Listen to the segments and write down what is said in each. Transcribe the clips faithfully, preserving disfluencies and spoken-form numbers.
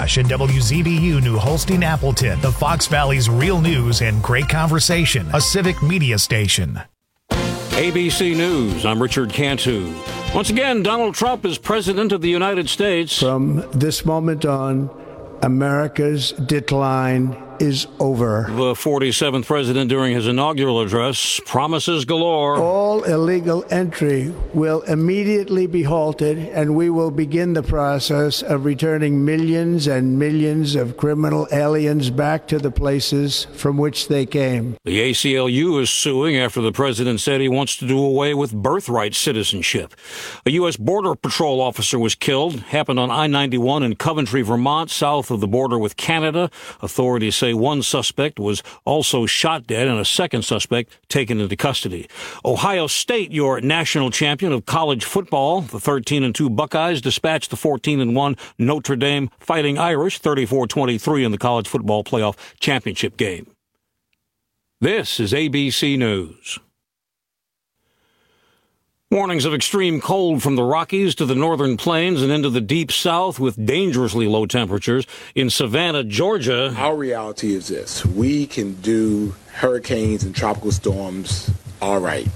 Oshkosh and W Z B U New Holstein Appleton, the Fox Valley's real news and great conversation, a civic media station. A B C News, I'm Richard Cantu. Once again, Donald Trump is President of the United States. From this moment on, America's decline is over. The forty-seventh president, during his inaugural address, promises galore. All illegal entry will immediately be halted, and we will begin the process of returning millions and millions of criminal aliens back to the places from which they came. The A C L U is suing after the president said he wants to do away with birthright citizenship. A U S Border Patrol officer was killed. Happened on I ninety-one in Coventry, Vermont, south of the border with Canada. Authorities say one suspect was also shot dead and a second suspect taken into custody. Ohio State, your national champion of college football. The thirteen and two Buckeyes dispatched the fourteen and one Notre Dame Fighting Irish thirty-four twenty-three in the college football playoff championship game. This is A B C News. Warnings of extreme cold from the Rockies to the northern plains and into the deep south with dangerously low temperatures. In Savannah, Georgia, our reality is this. We can do hurricanes and tropical storms all right.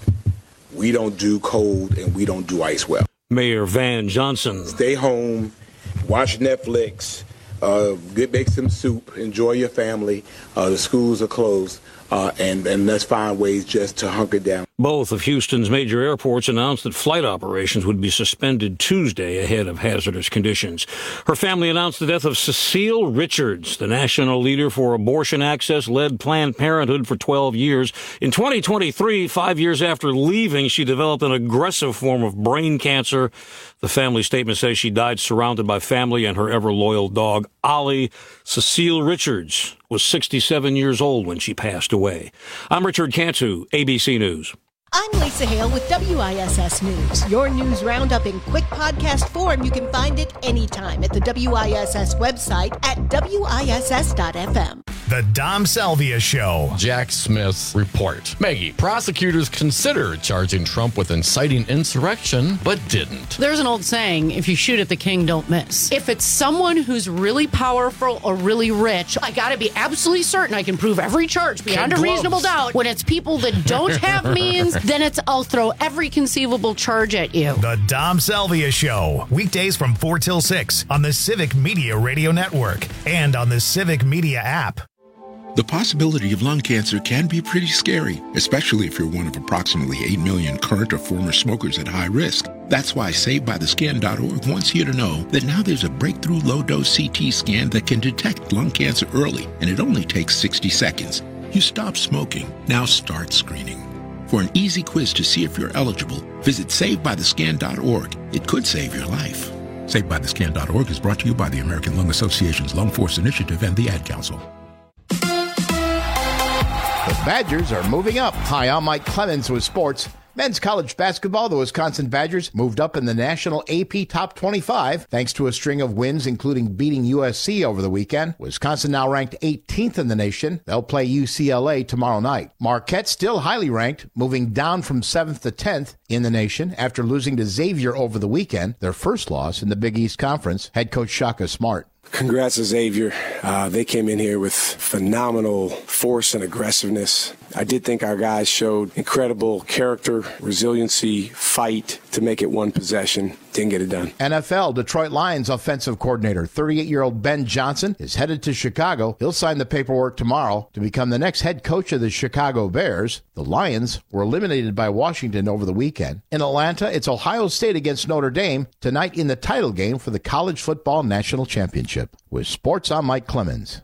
We don't do cold and we don't do ice well. Mayor Van Johnson. Stay home, watch Netflix, uh, get, make some soup, enjoy your family. Uh, the schools are closed. Uh, and, and let's find ways just to hunker down. Both of Houston's major airports announced that flight operations would be suspended Tuesday ahead of hazardous conditions. Her family announced the death of Cecile Richards, the national leader for abortion access, led Planned Parenthood for twelve years. In twenty twenty-three, five years after leaving, she developed an aggressive form of brain cancer. The family statement says she died surrounded by family and her ever-loyal dog, Ollie. Cecile Richards was sixty-seven years old when she passed away. I'm Richard Cantu, A B C News. I'm Lisa Hale with W I S S News. Your news roundup in quick podcast form. You can find it anytime at the W I S S website at W I S S dot F M. The Dom Salvia Show. Jack Smith's report. Maggie, prosecutors considered charging Trump with inciting insurrection, but didn't. There's an old saying, if you shoot at the king, don't miss. If it's someone who's really powerful or really rich, I gotta be absolutely certain I can prove every charge beyond Ken a reasonable Gloves. doubt. When it's people that don't have means, then it's I'll throw every conceivable charge at you. The Dom Salvia Show. Weekdays from four till six on the Civic Media Radio Network and on the Civic Media app. The possibility of lung cancer can be pretty scary, especially if you're one of approximately eight million current or former smokers at high risk. That's why Saved By The Scan dot org wants you to know that now there's a breakthrough low-dose C T scan that can detect lung cancer early, and it only takes sixty seconds. You stop smoking. Now start screening. For an easy quiz to see if you're eligible, visit Saved By The Scan dot org. It could save your life. Saved By The Scan dot org is brought to you by the American Lung Association's Lung Force Initiative and the Ad Council. The Badgers are moving up. Hi, I'm Mike Clemens with sports. Men's college basketball, the Wisconsin Badgers moved up in the national A P Top twenty-five thanks to a string of wins, including beating U S C over the weekend. Wisconsin now ranked eighteenth in the nation. They'll play U C L A tomorrow night. Marquette still highly ranked, moving down from seventh to tenth in the nation after losing to Xavier over the weekend, their first loss in the Big East Conference. Head coach Shaka Smart. Congrats to Xavier. Uh, they came in here with phenomenal force and aggressiveness. I did think our guys showed incredible character, resiliency, fight to make it one possession. Didn't get it done. N F L Detroit Lions offensive coordinator, thirty-eight-year-old Ben Johnson, is headed to Chicago. He'll sign the paperwork tomorrow to become the next head coach of the Chicago Bears. The Lions were eliminated by Washington over the weekend. In Atlanta, it's Ohio State against Notre Dame tonight in the title game for the College Football National Championship. With sports, I'm Mike Clemens.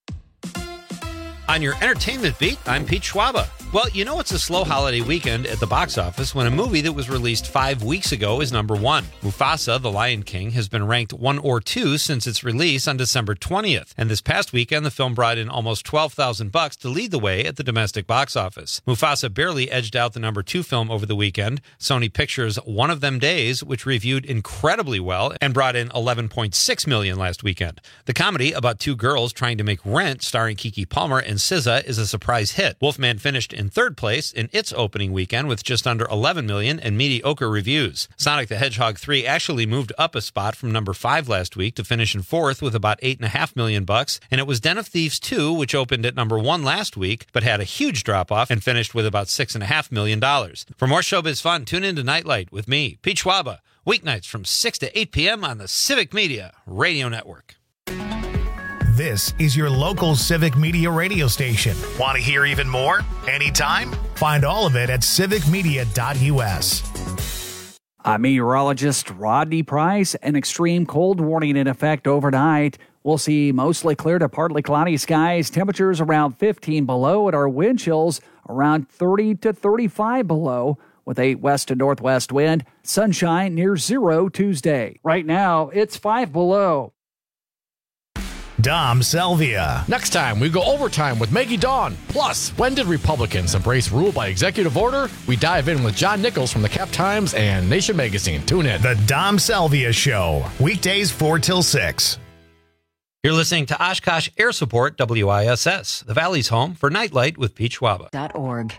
On your entertainment beat, I'm Pete Schwaba. Well, you know it's a slow holiday weekend at the box office when a movie that was released five weeks ago is number one. Mufasa, The Lion King, has been ranked one or two since its release on December twentieth. And this past weekend, the film brought in almost twelve thousand bucks to lead the way at the domestic box office. Mufasa barely edged out the number two film over the weekend, Sony Pictures' One of Them Days, which reviewed incredibly well and brought in eleven point six million dollars last weekend. The comedy about two girls trying to make rent, starring Keke Palmer and S Z A, is a surprise hit. Wolfman finished in in third place in its opening weekend with just under eleven million and mediocre reviews. Sonic the Hedgehog three actually moved up a spot from number five last week to finish in fourth with about eight and a half million bucks, and it was Den of Thieves two, which opened at number one last week, but had a huge drop-off and finished with about six and a half million dollars. For more showbiz fun, tune in to Nightlight with me, Pete Schwaba, weeknights from six to eight p.m. on the Civic Media Radio Network. This is your local Civic Media radio station. Want to hear even more? Anytime? Find all of it at civic media dot u s. I'm meteorologist Rodney Price. An extreme cold warning in effect overnight. We'll see mostly clear to partly cloudy skies, temperatures around fifteen below, and our wind chills around thirty to thirty-five below, with a west to northwest wind. Sunshine near zero Tuesday. Right now, it's five below. Dom Selvia. Next time, we go overtime with Maggie Dawn. Plus, when did Republicans embrace rule by executive order? We dive in with John Nichols from the Cap Times and Nation Magazine. Tune in. The Dom Selvia Show. Weekdays four till six. You're listening to Oshkosh Air Support, W I S S, the Valley's home for Nightlight with Pete Schwaba. Dot org.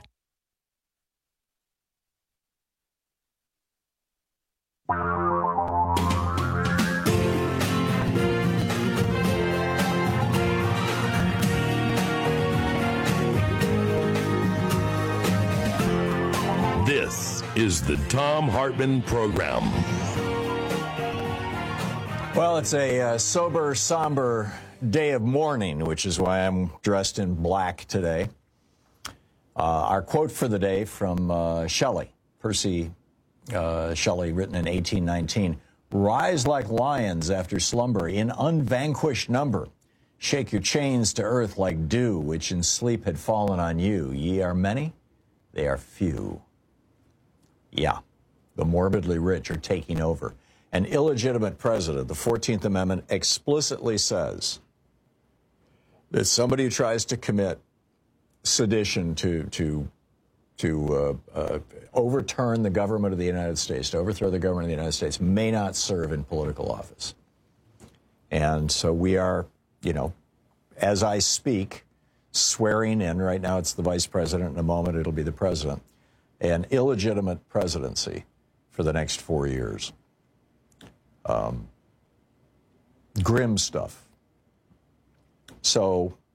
This is the Thom Hartmann Program. Well, it's a uh, sober, somber day of mourning, which is why I'm dressed in black today. Uh, our quote for the day from uh, Shelley, Percy uh, Shelley, written in eighteen nineteen. Rise like lions after slumber in unvanquished number. Shake your chains to earth like dew, which in sleep had fallen on you. Ye are many, they are few. Yeah, the morbidly rich are taking over. An illegitimate president, the fourteenth Amendment explicitly says that somebody who tries to commit sedition to to to uh, uh, overturn the government of the United States, to overthrow the government of the United States, may not serve in political office. And so we are, you know, as I speak, swearing in. Right now it's the vice president. In a moment it'll be the president. An illegitimate presidency for the next four years. Um, grim stuff. So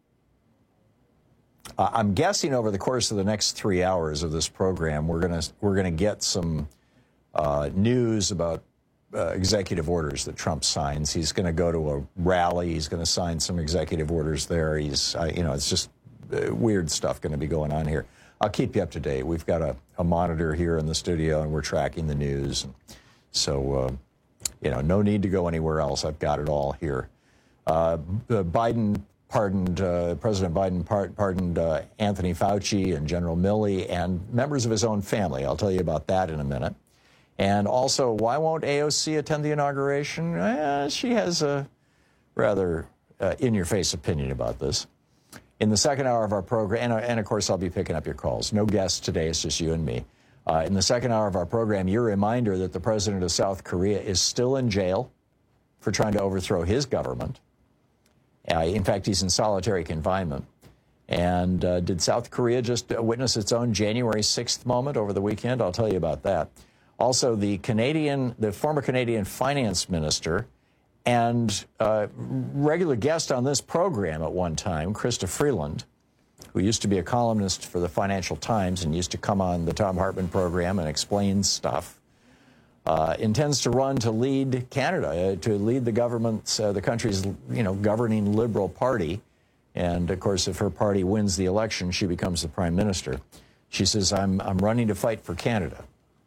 uh, I'm guessing over the course of the next three hours of this program, we're gonna we're gonna get some uh, news about uh, executive orders that Trump signs. He's going to go to a rally. He's going to sign some executive orders there. He's uh, you know it's just uh, weird stuff going to be going on here. I'll keep you up to date. We've got a, a monitor here in the studio, and we're tracking the news. So, uh, you know, no need to go anywhere else. I've got it all here. Uh, Biden pardoned, uh, President Biden par- pardoned uh, Anthony Fauci and General Milley and members of his own family. I'll tell you about that in a minute. And also, why won't A O C attend the inauguration? Eh, she has a rather uh, in-your-face opinion about this. In the second hour of our program, and, and of course I'll be picking up your calls. No guests today, it's just you and me. Uh, in the second hour of our program, your reminder that the president of South Korea is still in jail for trying to overthrow his government. Uh, in fact, he's in solitary confinement. And uh, did South Korea just witness its own January sixth moment over the weekend? I'll tell you about that. Also, the Canadian, the former Canadian finance minister and uh, regular guest on this program at one time, Krista Freeland, who used to be a columnist for the Financial Times and used to come on the Thom Hartmann program and explain stuff, uh, intends to run to lead Canada, uh, to lead the government's, uh, the country's, you know, governing Liberal Party. And of course, if her party wins the election, she becomes the prime minister. She says, I'm, I'm running to fight for Canada.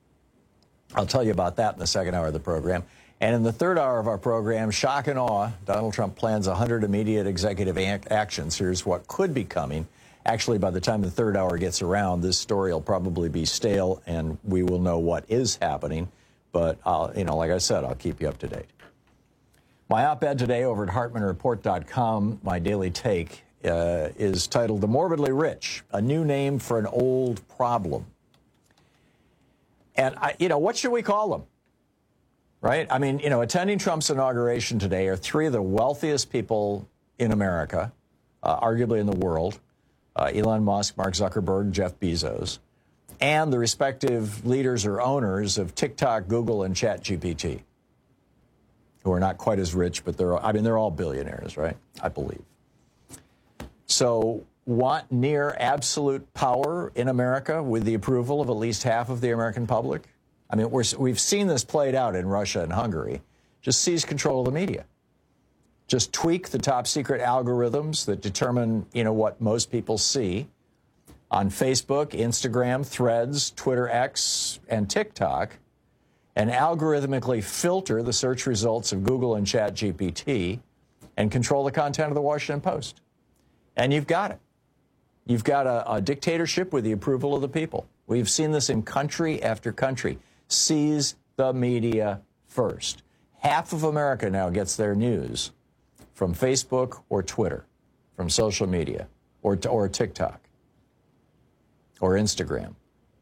I'll tell you about that in the second hour of the program. And in the third hour of our program, shock and awe, Donald Trump plans one hundred immediate executive actions. Here's what could be coming. Actually, by the time the third hour gets around, this story will probably be stale, and we will know what is happening. But, I'll, you know, like I said, I'll keep you up to date. My op-ed today over at Hartmann Report dot com, my daily take, uh, is titled The Morbidly Rich, a new name for an old problem. And, I, you know, what should we call them? Right? I mean, you know, attending Trump's inauguration today are three of the wealthiest people in America, uh, arguably in the world. uh, Elon Musk, Mark Zuckerberg, Jeff Bezos, and the respective leaders or owners of TikTok, Google, and ChatGPT, who are not quite as rich, but they're, I mean, they're all billionaires, right? I believe. So want near absolute power in America with the approval of at least half of the American public? I mean, we're, we've seen this played out in Russia and Hungary. Just seize control of the media. Just tweak the top secret algorithms that determine, you know, what most people see on Facebook, Instagram, Threads, Twitter X, and TikTok, and algorithmically filter the search results of Google and ChatGPT and control the content of the Washington Post. And you've got it. You've got a, a dictatorship with the approval of the people. We've seen this in country after country. Seize the media first. Half of America now gets their news from Facebook or Twitter, from social media, or, or TikTok, or Instagram.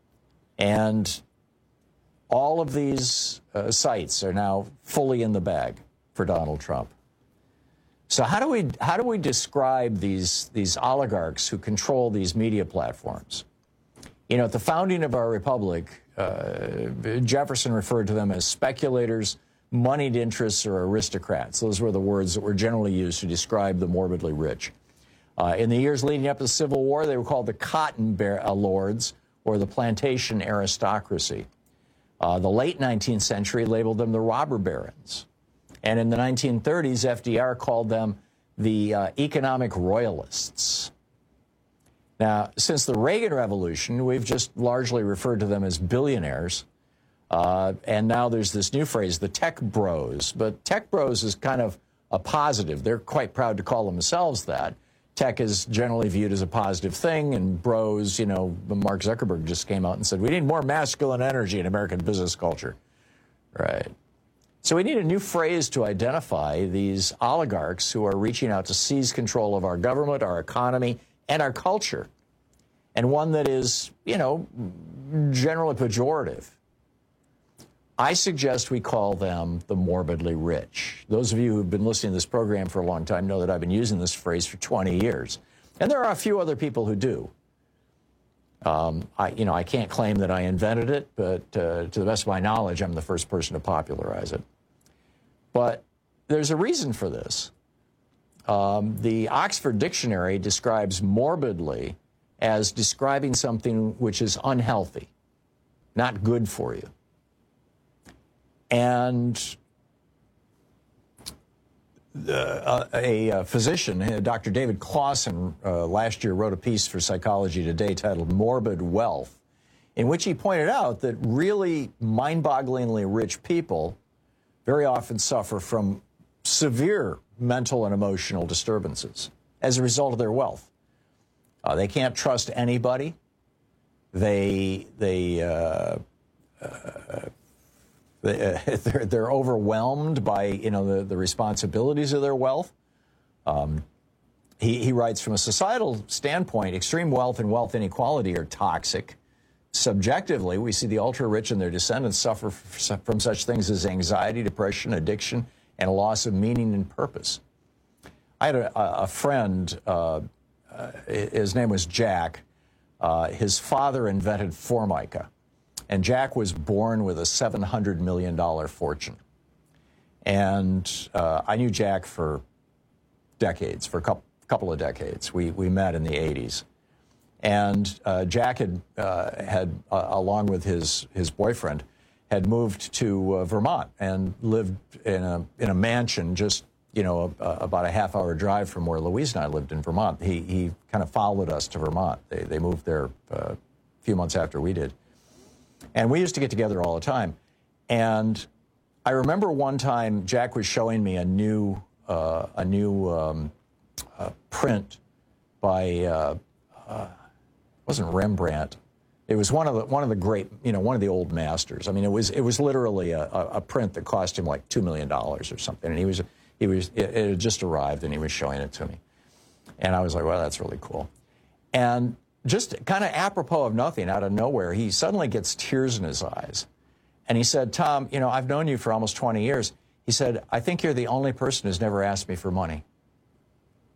And all of these uh, sites are now fully in the bag for Donald Trump. So how do we how do we describe these these oligarchs who control these media platforms? You know, at the founding of our republic, uh, Jefferson referred to them as speculators, moneyed interests, or aristocrats. Those were the words that were generally used to describe the morbidly rich. Uh, in the years leading up to the Civil War, they were called the Cotton Bear, uh, Lords, or the plantation aristocracy. Uh, the late nineteenth century labeled them the robber barons. And in the nineteen thirties, F D R called them the uh, economic royalists. Now, since the Reagan Revolution, we've just largely referred to them as billionaires. Uh, and now there's this new phrase, the tech bros. But tech bros is kind of a positive. They're quite proud to call themselves that. Tech is generally viewed as a positive thing, and bros, you know, Mark Zuckerberg just came out and said, we need more masculine energy in American business culture. Right. So we need a new phrase to identify these oligarchs who are reaching out to seize control of our government, our economy, and our culture, and one that is, you know, generally pejorative. I suggest we call them the morbidly rich. Those of you who've been listening to this program for a long time know that I've been using this phrase for twenty years. And there are a few other people who do. Um, I, you know, I can't claim that I invented it, but uh, to the best of my knowledge, I'm the first person to popularize it. But there's a reason for this. Um, the Oxford Dictionary describes morbidly as describing something which is unhealthy, not good for you. And uh, a, a physician, Doctor David Clausen, uh, last year wrote a piece for Psychology Today titled Morbid Wealth, in which he pointed out that really mind-bogglingly rich people very often suffer from severe mental and emotional disturbances as a result of their wealth. Uh, they can't trust anybody. They, they, uh, uh, they uh, they're, they're overwhelmed by, you know, the, the responsibilities of their wealth. Um, he, he writes, from a societal standpoint, extreme wealth and wealth inequality are toxic. Subjectively, we see the ultra-rich and their descendants suffer from such things as anxiety, depression, addiction, and a loss of meaning and purpose. I had a, a friend, uh, uh, his name was Jack. Uh, his father invented Formica, and Jack was born with a seven hundred million dollars fortune. And uh, I knew Jack for decades, for a couple, couple of decades. We, we met in the eighties. And uh, Jack had, uh, had uh, along with his, his boyfriend, had moved to uh, Vermont and lived in a, in a mansion just, you know, a, a, about a half-hour drive from where Louise and I lived in Vermont. He, he kind of followed us to Vermont. They, they moved there uh, a few months after we did. And we used to get together all the time. And I remember one time Jack was showing me a new, uh, a new um, uh, print by... Uh, uh, wasn't Rembrandt. It was one of the one of the great, you know, one of the old masters. I mean, it was it was literally a, a print that cost him like two million dollars or something. And he was he was it, it had just arrived, and he was showing it to me, and I was like, well, that's really cool. And just kind of apropos of nothing, out of nowhere, he suddenly gets tears in his eyes, and he said, Tom, you know, I've known you for almost twenty years. He said, I think you're the only person who's never asked me for money.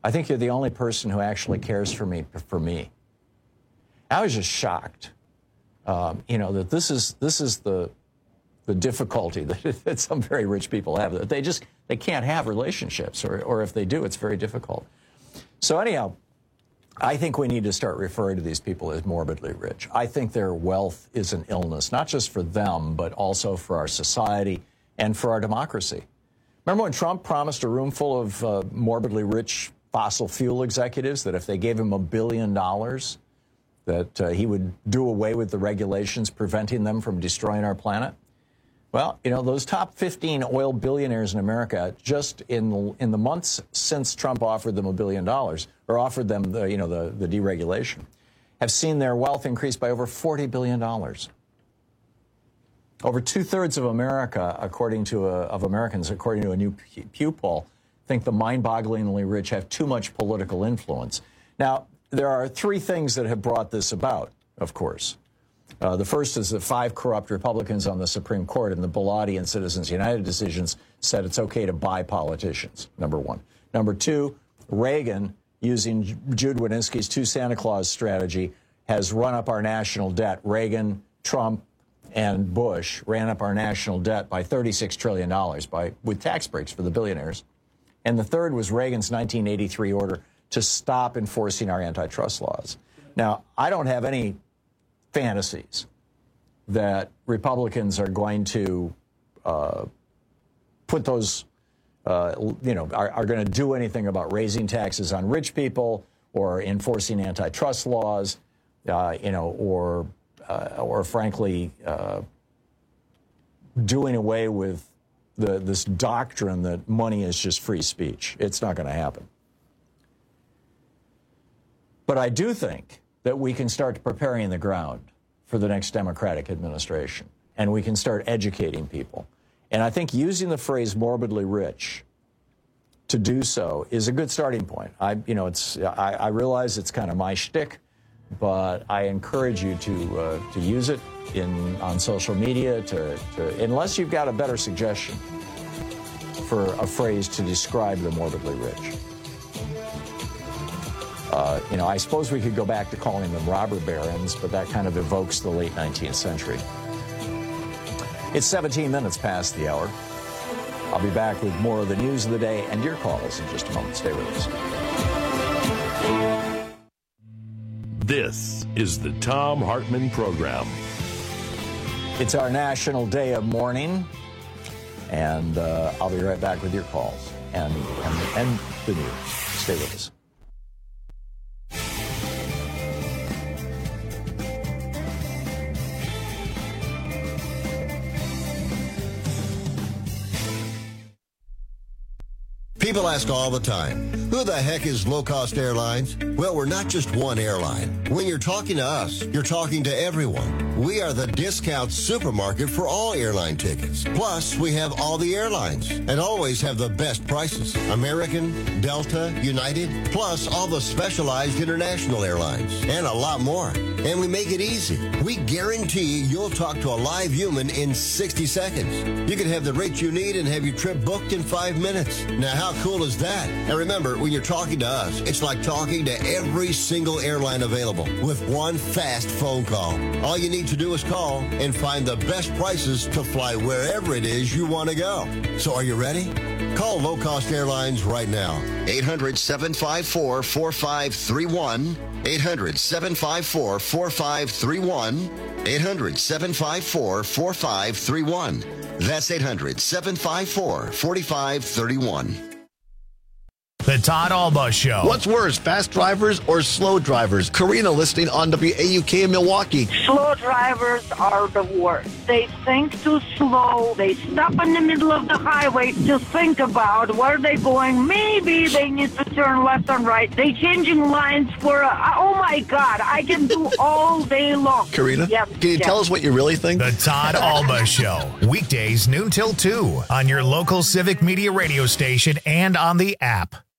I think you're the only person who actually cares for me. For me, I was just shocked, um, you know, that this is this is the the difficulty that, that some very rich people have. That they just they can't have relationships, or or if they do, it's very difficult. So anyhow, I think we need to start referring to these people as morbidly rich. I think their wealth is an illness, not just for them, but also for our society and for our democracy. Remember when Trump promised a room full of uh, morbidly rich fossil fuel executives that if they gave him a billion dollars, that uh, he would do away with the regulations preventing them from destroying our planet? Well, you know, those top fifteen oil billionaires in America, just in the, in the months since Trump offered them a billion dollars, or offered them the, you know, the, the deregulation, have seen their wealth increase by over forty billion dollars. Over two-thirds of America, according to a, of Americans, according to a new Pew poll, think the mind-bogglingly rich have too much political influence. Now, there are three things that have brought this about, of course. Uh, the first is that five corrupt Republicans on the Supreme Court in the Bellotti and Citizens United decisions said it's okay to buy politicians, number one. Number two, Reagan, using Jude Wanniski's two Santa Claus strategy, has run up our national debt. Reagan, Trump, and Bush ran up our national debt by thirty-six trillion dollars by, with tax breaks for the billionaires. And the third was Reagan's nineteen eighty-three order to stop enforcing our antitrust laws. Now, I don't have any fantasies that Republicans are going to uh, put those, uh, you know, are, are going to do anything about raising taxes on rich people or enforcing antitrust laws, uh, you know, or, uh, or frankly, uh, doing away with the, this doctrine that money is just free speech. It's not going to happen. But I do think that we can start preparing the ground for the next Democratic administration, and we can start educating people. And I think using the phrase morbidly rich to do so is a good starting point. I, you know, it's, I, I realize it's kind of my shtick, but I encourage you to, uh, to use it in, on social media, to, to, unless you've got a better suggestion for a phrase to describe the morbidly rich. Uh, you know, I suppose we could go back to calling them robber barons, but that kind of evokes the late nineteenth century. It's seventeen minutes past the hour. I'll be back with more of the news of the day and your calls in just a moment. Stay with us. This is the Thom Hartmann Program. It's our National Day of Mourning, and uh, I'll be right back with your calls and, and, and the news. Stay with us. People ask all the time, who the heck is Low Cost Airlines? Well, we're not just one airline. When you're talking to us, you're talking to everyone. We are the discount supermarket for all airline tickets. Plus, we have all the airlines and always have the best prices. American, Delta, United, plus all the specialized international airlines and a lot more. And we make it easy. We guarantee you'll talk to a live human in sixty seconds. You can have the rate you need and have your trip booked in five minutes. Now, how cool is that? And remember, when you're talking to us, it's like talking to every single airline available with one fast phone call. All you need to do is call and find the best prices to fly wherever it is you want to go. So are you ready? Call Low Cost Airlines right now. eight hundred, seven five four, four five three one. eight hundred, seven five four, four five three one. eight hundred, seven five four, four five three one. That's eight hundred, seven five four, four five three one. The Todd Alba Show. What's worse, fast drivers or slow drivers? Karina listening on W A U K in Milwaukee. Slow drivers are the worst. They think too slow. They stop in the middle of the highway to think about where they're going. Maybe they need to turn left and right. They changing lines for, a, oh my God, I can do all day long. Karina, yep, can you yep. tell us what you really think? The Todd Alba Show. Weekdays noon till two on your local Civic Media radio station and on the app.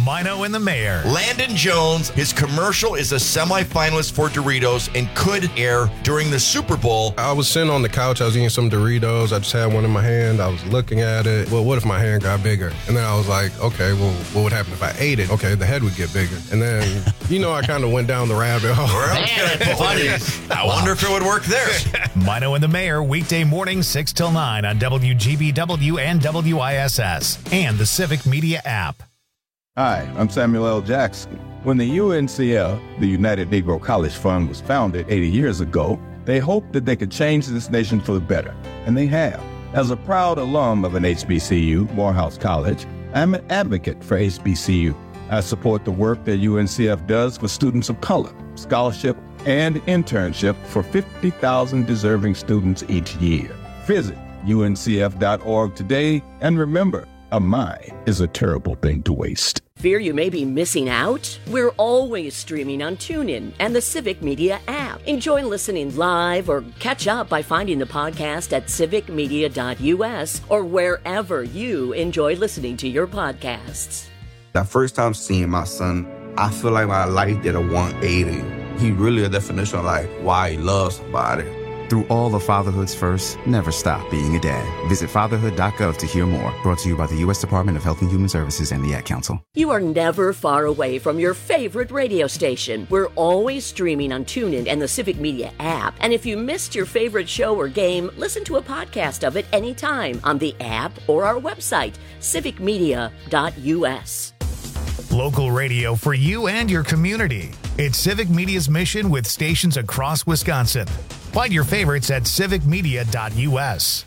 Mino and the Mayor. Landon Jones, his commercial is a semifinalist for Doritos and could air during the Super Bowl. I was sitting on the couch, I was eating some Doritos, I just had one in my hand, I was looking at it. Well, what if my hand got bigger? And then I was like, okay, well, what would happen if I ate it? Okay, the head would get bigger. And then, you know, I kind of went down the rabbit hole. I wonder if it would work there. Mino and the Mayor, weekday morning, six till nine on W G B W and W I S S and the Civic Media app. Hi, I'm Samuel L. Jackson. When the U N C F, the United Negro College Fund, was founded eighty years ago, they hoped that they could change this nation for the better, and they have. As a proud alum of an H B C U, Morehouse College, I'm an advocate for H B C U. I support the work that U N C F does for students of color, scholarship, and internship for fifty thousand deserving students each year. Visit U N C F dot org today, and remember, a mind is a terrible thing to waste. Fear you may be missing out? We're always streaming on TuneIn and the Civic Media app. Enjoy listening live or catch up by finding the podcast at civic media dot U S or wherever you enjoy listening to your podcasts. The first time seeing my son, I feel like my life did a one eighty. He really a definition of like why he loves somebody. Through all of fatherhood's first, never stop being a dad. Visit fatherhood dot gov to hear more. Brought to you by the U S Department of Health and Human Services and the Ad Council. You are never far away from your favorite radio station. We're always streaming on TuneIn and the Civic Media app. And if you missed your favorite show or game, listen to a podcast of it anytime on the app or our website, civic media dot U S. Local radio for you and your community. It's Civic Media's mission with stations across Wisconsin. Find your favorites at civic media dot U S.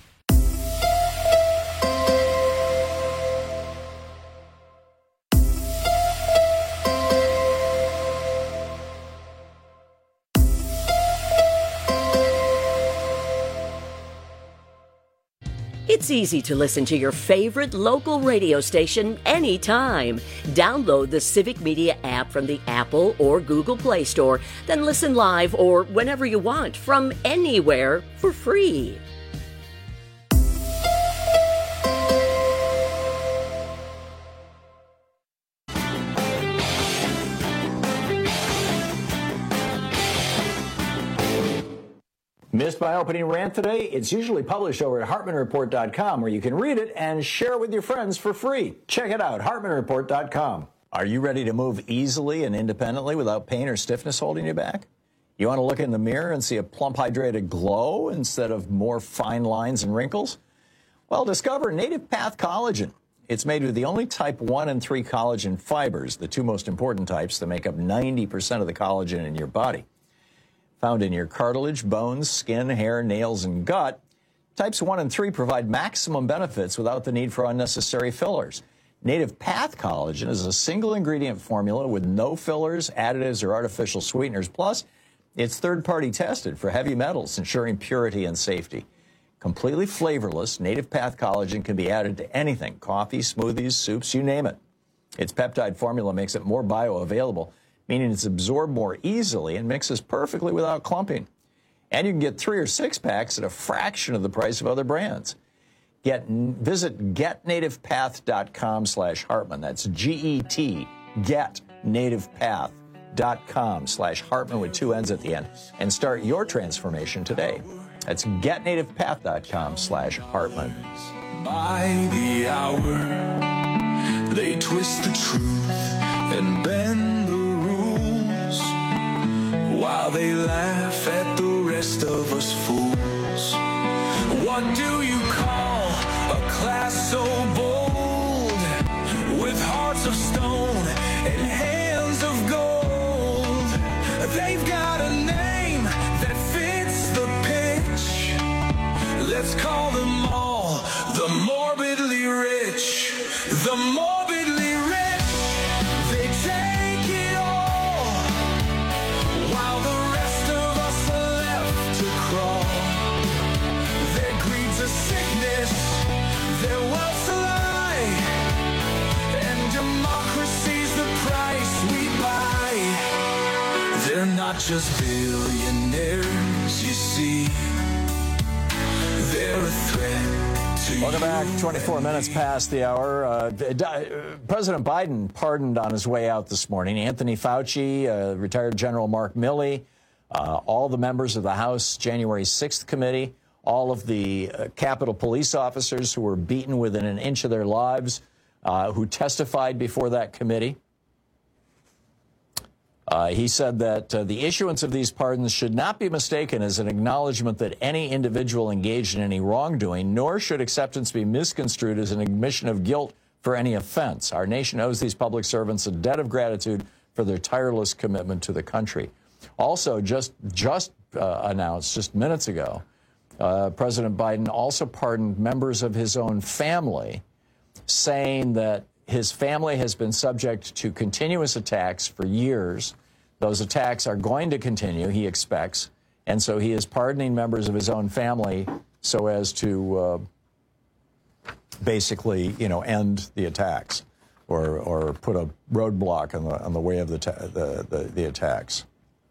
It's easy to listen to your favorite local radio station anytime. Download the Civic Media app from the Apple or Google Play Store, then listen live or whenever you want from anywhere for free. Missed my opening rant today? It's usually published over at hartman report dot com, where you can read it and share it with your friends for free. Check it out, hartman report dot com. Are you ready to move easily and independently without pain or stiffness holding you back? You want to look in the mirror and see a plump, hydrated glow instead of more fine lines and wrinkles? Well, discover Native Path Collagen. It's made with the only type one and three collagen fibers, the two most important types that make up ninety percent of the collagen in your body. Found in your cartilage, bones, skin, hair, nails, and gut, types one and three provide maximum benefits without the need for unnecessary fillers. Native Path Collagen is a single-ingredient formula with no fillers, additives, or artificial sweeteners. Plus, it's third-party tested for heavy metals, ensuring purity and safety. Completely flavorless, Native Path Collagen can be added to anything, coffee, smoothies, soups, you name it. Its peptide formula makes it more bioavailable, meaning it's absorbed more easily and mixes perfectly without clumping. And you can get three or six packs at a fraction of the price of other brands. Get, visit get native path dot com slash Hartman. That's G E T, get native path dot com slash Hartman with two N's at the end. And start your transformation today. That's get native path dot com slash Hartman. By the hour, they twist the truth and bend the rules, while they laugh at the rest of us fools. What do you call a class so bold, with hearts of stone and hands of gold? They've got a name that fits the pitch. Let's call them all the morbidly rich. The morbidly rich. They take it all, while the rest of us are left to crawl. Their greed's a sickness, their wealth's a lie, and democracy's the price we buy. They're not just billionaires, you see. They're a threat Welcome back. twenty-four minutes past the hour. Uh, President Biden pardoned on his way out this morning Anthony Fauci, uh, retired General Mark Milley, uh, all the members of the House January sixth committee, all of the uh, Capitol police officers who were beaten within an inch of their lives, uh, who testified before that committee. Uh, he said that uh, the issuance of these pardons should not be mistaken as an acknowledgement that any individual engaged in any wrongdoing, nor should acceptance be misconstrued as an admission of guilt for any offense. Our nation owes these public servants a debt of gratitude for their tireless commitment to the country. Also, just, just uh, announced just minutes ago, uh, President Biden also pardoned members of his own family, saying that his family has been subject to continuous attacks for years. Those attacks are going to continue, he expects, and so he is pardoning members of his own family so as to uh, basically, you know, end the attacks or or put a roadblock on the on the way of the ta- the, the the attacks.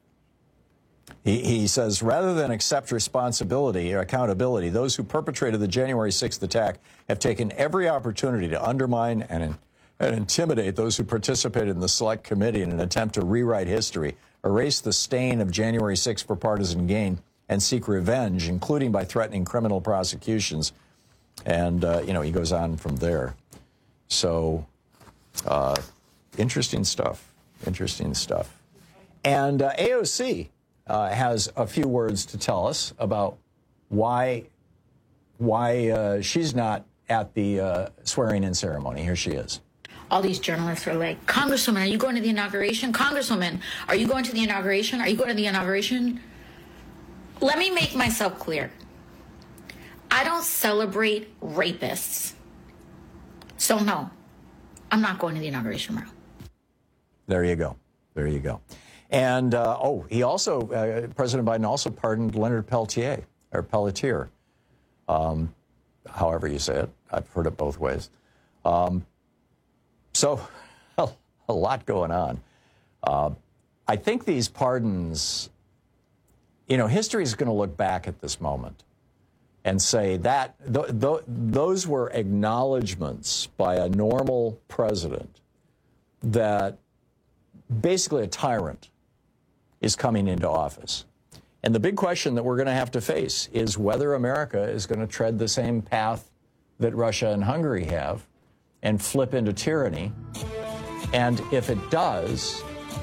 He, he says, rather than accept responsibility or accountability, those who perpetrated the January sixth attack have taken every opportunity to undermine and and intimidate those who participated in the Select Committee in an attempt to rewrite history, erase the stain of January sixth for partisan gain, and seek revenge, including by threatening criminal prosecutions. And, uh, you know, he goes on from there. So, uh, interesting stuff. Interesting stuff. And uh, A O C uh, has a few words to tell us about why, why uh, she's not at the uh, swearing-in ceremony. Here she is. All these journalists are like, Congresswoman, are you going to the inauguration? Congresswoman, are you going to the inauguration? Are you going to the inauguration? Let me make myself clear. I don't celebrate rapists. So no, I'm not going to the inauguration tomorrow. There you go. There you go. And, uh, oh, he also, uh, President Biden also pardoned Leonard Peltier, or Pelletier, um, however you say it. I've heard it both ways. Um, So, a lot going on. Uh, I think these pardons, you know, history is going to look back at this moment and say that th- th- those were acknowledgments by a normal president that basically a tyrant is coming into office. And the big question that we're going to have to face is whether America is going to tread the same path that Russia and Hungary have and flip into tyranny. And if it does,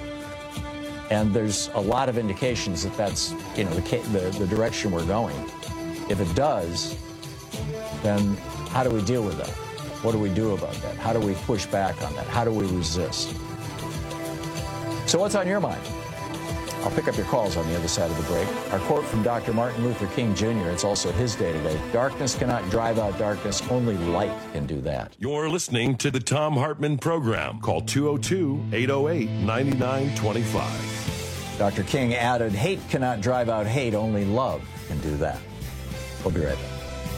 and there's a lot of indications that that's, you know, the, the, the direction we're going, if it does, then how do we deal with that? What do we do about that? How do we push back on that? How do we resist? So what's on your mind? I'll pick up your calls on the other side of the break. Our quote from Doctor Martin Luther King Junior, it's also his day today. Darkness cannot drive out darkness. Only light can do that. You're listening to the Thom Hartmann Program. Call two oh two, eight oh eight, nine nine two five. Doctor King added, hate cannot drive out hate. Only love can do that. We'll be right back.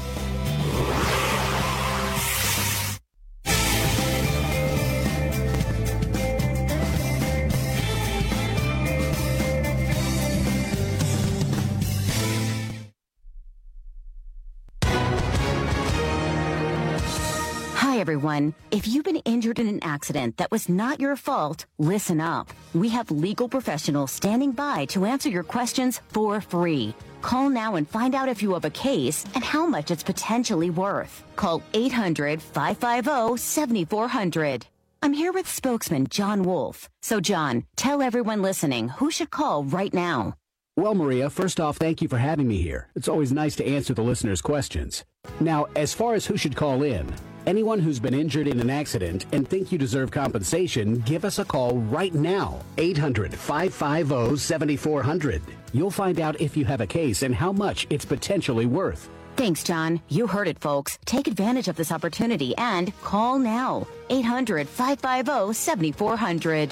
Everyone, if you've been injured in an accident that was not your fault, listen up. We have legal professionals standing by to answer your questions for free. Call now and find out if you have a case and how much it's potentially worth. Call eight hundred, five five zero, seven four zero zero. I'm here with spokesman John Wolf. So, John, tell everyone listening who should call right now. Well, Maria, first off, thank you for having me here. It's always nice to answer the listeners' questions. Now, as far as who should call in, anyone who's been injured in an accident and think you deserve compensation, give us a call right now. eight hundred, five five zero, seven four zero zero. You'll find out if you have a case and how much it's potentially worth. Thanks, John. You heard it, folks. Take advantage of this opportunity and call now. eight hundred, five five zero, seven four zero zero.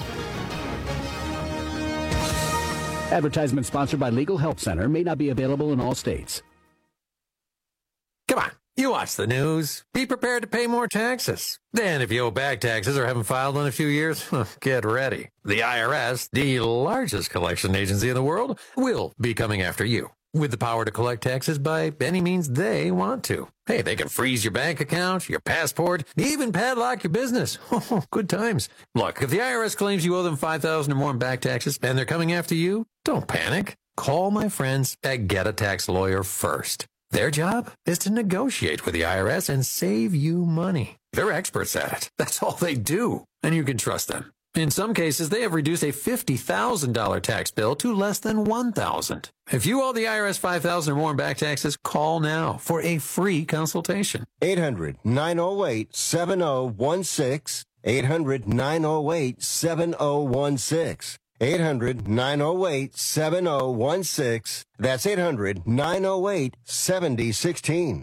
Advertisement sponsored by Legal Help Center. May not be available in all states. Come on. You watch the news. Be prepared to pay more taxes. Then if you owe back taxes or haven't filed in a few years, get ready. The I R S, the largest collection agency in the world, will be coming after you. with the power to collect taxes by any means they want to. Hey, they can freeze your bank account, your passport, even padlock your business. Oh, good times. Look, if the I R S claims you owe them five thousand dollars or more in back taxes and they're coming after you, don't panic. Call my friends at Get a Tax Lawyer first. Their job is to negotiate with the I R S and save you money. They're experts at it. That's all they do, and you can trust them. In some cases, they have reduced a fifty thousand dollars tax bill to less than one thousand dollars. If you owe the I R S five thousand dollars or more in back taxes, call now for a free consultation. eight hundred, nine oh eight, seven oh one six. eight hundred, nine oh eight, seven oh one six. eight hundred, nine oh eight, seven oh one six. That's eight hundred, nine oh eight, seven oh one six.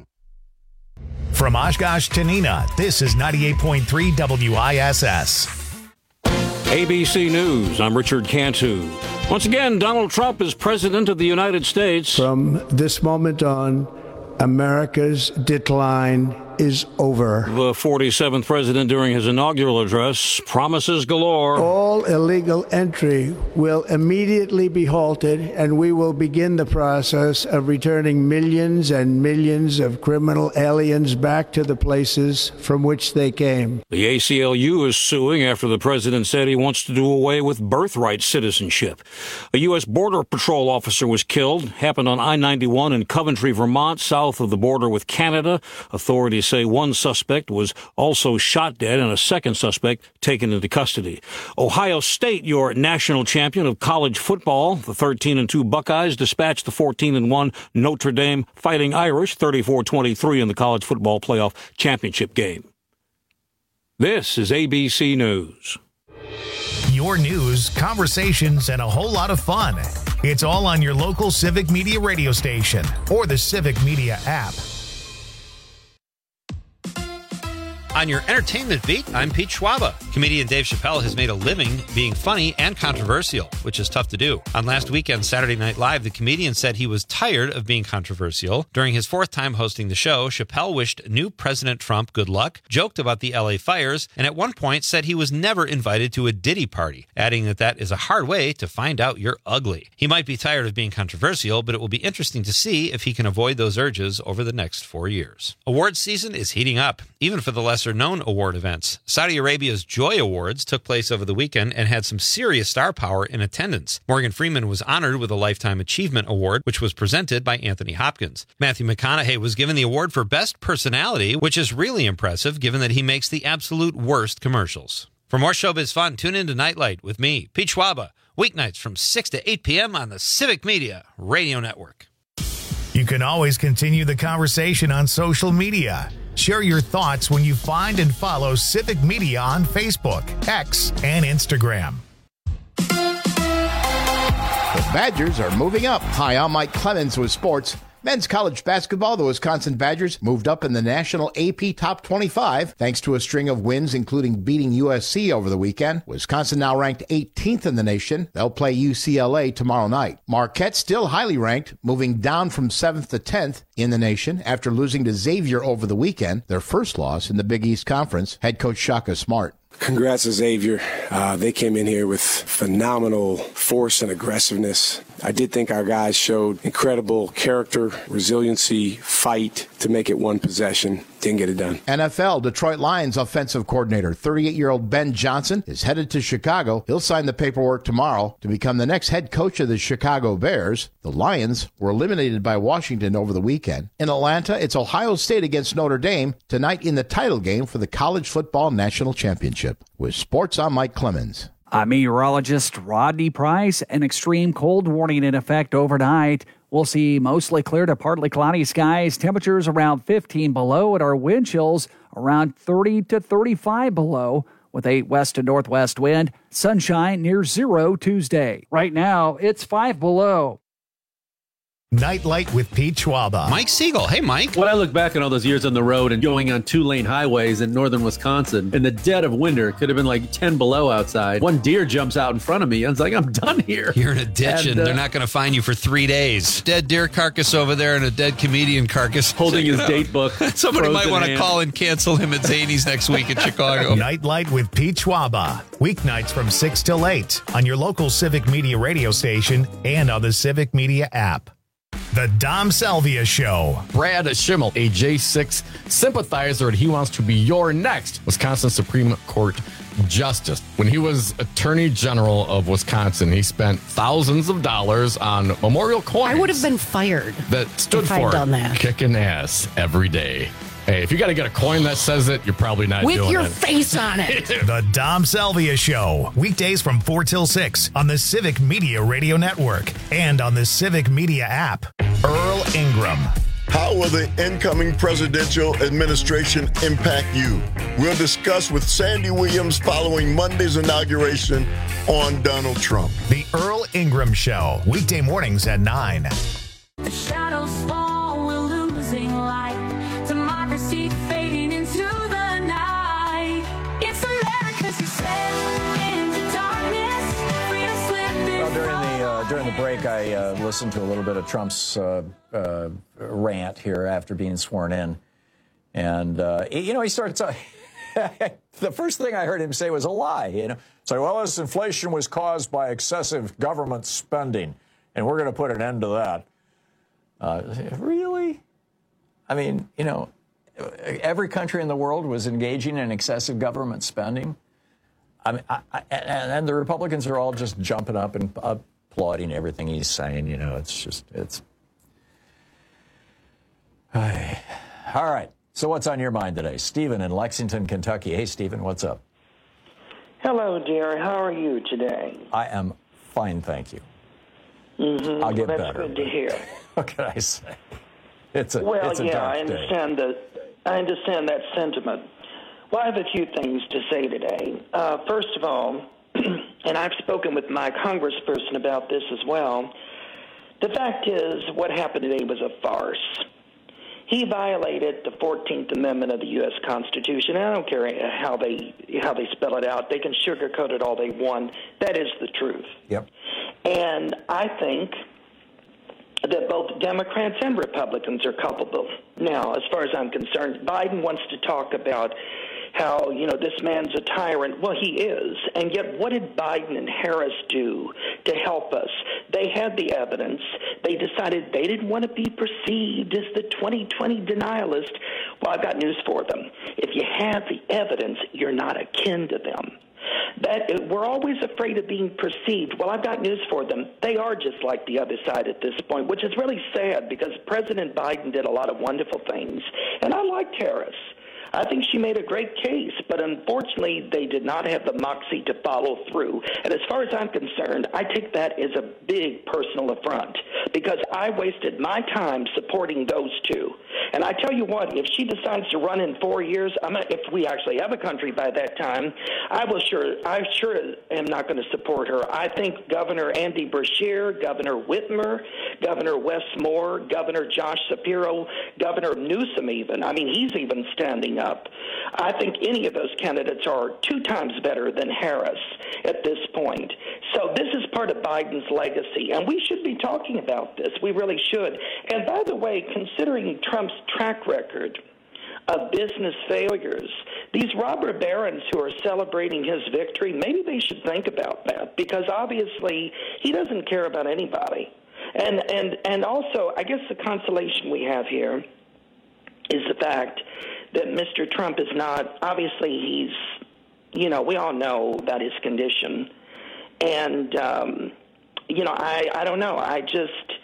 From Oshkosh to Neenah, this is ninety-eight point three W I S S. A B C News, I'm Richard Cantu. Once again, Donald Trump is president of the United States. From this moment on, America's decline is over. The forty-seventh president, during his inaugural address, promises galore. All illegal entry will immediately be halted, and we will begin the process of returning millions and millions of criminal aliens back to the places from which they came. The A C L U is suing after the president said he wants to do away with birthright citizenship. A U S Border Patrol officer was killed. Happened on I ninety-one in Coventry, Vermont, south of the border with Canada. Authorities say one suspect was also shot dead and a second suspect taken into custody. Ohio State, your national champion of college football. The thirteen and two Buckeyes dispatched the fourteen and one Notre Dame Fighting Irish thirty-four twenty-three in the college football playoff championship game. This is A B C News. Your news, conversations, and a whole lot of fun. It's all on your local Civic Media radio station or the Civic Media app. On your entertainment beat, I'm Pete Schwaba. Comedian Dave Chappelle has made a living being funny and controversial, which is tough to do. On last weekend's Saturday Night Live, the comedian said he was tired of being controversial. During his fourth time hosting the show, Chappelle wished new President Trump good luck, joked about the L A fires, and at one point said he was never invited to a Diddy party, adding that that is a hard way to find out you're ugly. He might be tired of being controversial, but it will be interesting to see if he can avoid those urges over the next four years. Awards season is heating up, even for the lesser known award events. Saudi Arabia's Joy Awards took place over the weekend and had some serious star power in attendance. Morgan Freeman was honored with a Lifetime Achievement Award, which was presented by Anthony Hopkins. Matthew McConaughey was given the award for Best Personality, which is really impressive given that he makes the absolute worst commercials. For more showbiz fun, tune in to Nightlight with me, Pete Schwaba, weeknights from six to eight p.m. on the Civic Media Radio Network. You can always continue the conversation on social media. Share your thoughts when you find and follow Civic Media on Facebook, X, and Instagram. The Badgers are moving up. Hi, I'm Mike Clemens with sports. Men's college basketball, the Wisconsin Badgers moved up in the national A P Top twenty-five thanks to a string of wins, including beating U S C over the weekend. Wisconsin now ranked eighteenth in the nation. They'll play U C L A tomorrow night. Marquette still highly ranked, moving down from seventh to tenth in the nation after losing to Xavier over the weekend, their first loss in the Big East Conference. Head coach Shaka Smart. Congrats to Xavier. Uh, they came in here with phenomenal force and aggressiveness. I did think our guys showed incredible character, resiliency, fight to make it one possession. Didn't get it done. N F L Detroit Lions offensive coordinator, thirty-eight-year-old Ben Johnson, is headed to Chicago. He'll sign the paperwork tomorrow to become the next head coach of the Chicago Bears. The Lions were eliminated by Washington over the weekend. In Atlanta, it's Ohio State against Notre Dame tonight in the title game for the College Football National Championship. With sports, I'm Mike Clemens. I'm meteorologist Rodney Price. An extreme cold warning in effect overnight. We'll see mostly clear to partly cloudy skies. Temperatures around fifteen below, and our wind chills around thirty to thirty-five below, with a west to northwest wind. Sunshine near zero Tuesday. Right now, it's five below. Nightlight with Pete Schwaba. Mike Siegel. Hey, Mike. When I look back on all those years on the road and going on two-lane highways in northern Wisconsin, in the dead of winter, it could have been like ten below outside. One deer jumps out in front of me. I was like, I'm done here. You're in a ditch, and, and uh, they're not going to find you for three days. Dead deer carcass over there and a dead comedian carcass. Holding his date book. Somebody might want to call and cancel him at Zany's next week in Chicago. Nightlight with Pete Schwaba. Weeknights from six till eight on your local Civic Media radio station and on the Civic Media app. The Dom Salvia Show. Brad Schimmel, a J six sympathizer, and he wants to be your next Wisconsin Supreme Court Justice. When he was Attorney General of Wisconsin, he spent thousands of dollars on memorial coins. I would have been fired that stood if for I'd done that. Kicking ass every day. Hey, if you got to get a coin that says it, you're probably not With doing your it. face on it. The Dom Salvia Show. Weekdays from four till six on the Civic Media Radio Network and on the Civic Media app. Earl Ingram. How will the incoming presidential administration impact you? We'll discuss with Sandy Williams following Monday's inauguration on Donald Trump. The Earl Ingram Show. Weekday mornings at nine. The shadows fall, we're losing light. Democracy fading into the night. It's America's descent into darkness. Freedom slipping. Well, during the uh, during the break, I uh, listened to a little bit of Trump's uh, uh, rant here after being sworn in, and uh, you know he started talking. The first thing I heard him say was a lie. You know, so well, this inflation was caused by excessive government spending, and we're going to put an end to that. Uh, really? I mean, you know, every country in the world was engaging in excessive government spending. I mean, I, I, and, and the Republicans are all just jumping up and applauding everything he's saying. You know, it's just, it's. All right. So what's on your mind today? Stephen in Lexington, Kentucky. Hey, Stephen, what's up? Hello, dear. How are you today? I am fine, thank you. Mm-hmm. I'll get well, that's better. That's good to hear. What can I say? It's a well, it's a yeah, dark I understand day. that. I understand that sentiment. Well, I have a few things to say today. Uh, first of all, and I've spoken with my congressperson about this as well. The fact is, what happened today was a farce. He violated the fourteenth Amendment of the U S Constitution. I don't care how they how they spell it out. They can sugarcoat it all they want. That is the truth. Yep. And I think that both Democrats and Republicans are culpable. Now, as far as I'm concerned, Biden wants to talk about how, you know, this man's a tyrant. Well, he is. And yet, what did Biden and Harris do to help us? They had the evidence. They decided they didn't want to be perceived as the twenty twenty denialist. Well, I've got news for them. If you have the evidence, you're not akin to them. That we're always afraid of being perceived. Well, I've got news for them. They are just like the other side at this point, which is really sad because President Biden did a lot of wonderful things. And I liked Harris. I think she made a great case, but unfortunately they did not have the moxie to follow through. And as far as I'm concerned, I take that as a big personal affront because I wasted my time supporting those two. And I tell you what, if she decides to run in four years, I'm not, if we actually have a country by that time, I will sure, I sure am not going to support her. I think Governor Andy Beshear, Governor Whitmer, Governor Wes Moore, Governor Josh Shapiro, Governor Newsom even, I mean, he's even standing up. Up. I think any of those candidates are two times better than Harris at this point. So this is part of Biden's legacy, and we should be talking about this. We really should. And by the way, considering Trump's track record of business failures, these robber barons who are celebrating his victory, maybe they should think about that because obviously he doesn't care about anybody. And and and also, I guess the consolation we have here is the fact that Mister Trump is not, obviously he's, you know, we all know about his condition. And, um, you know, I, I don't know. I just,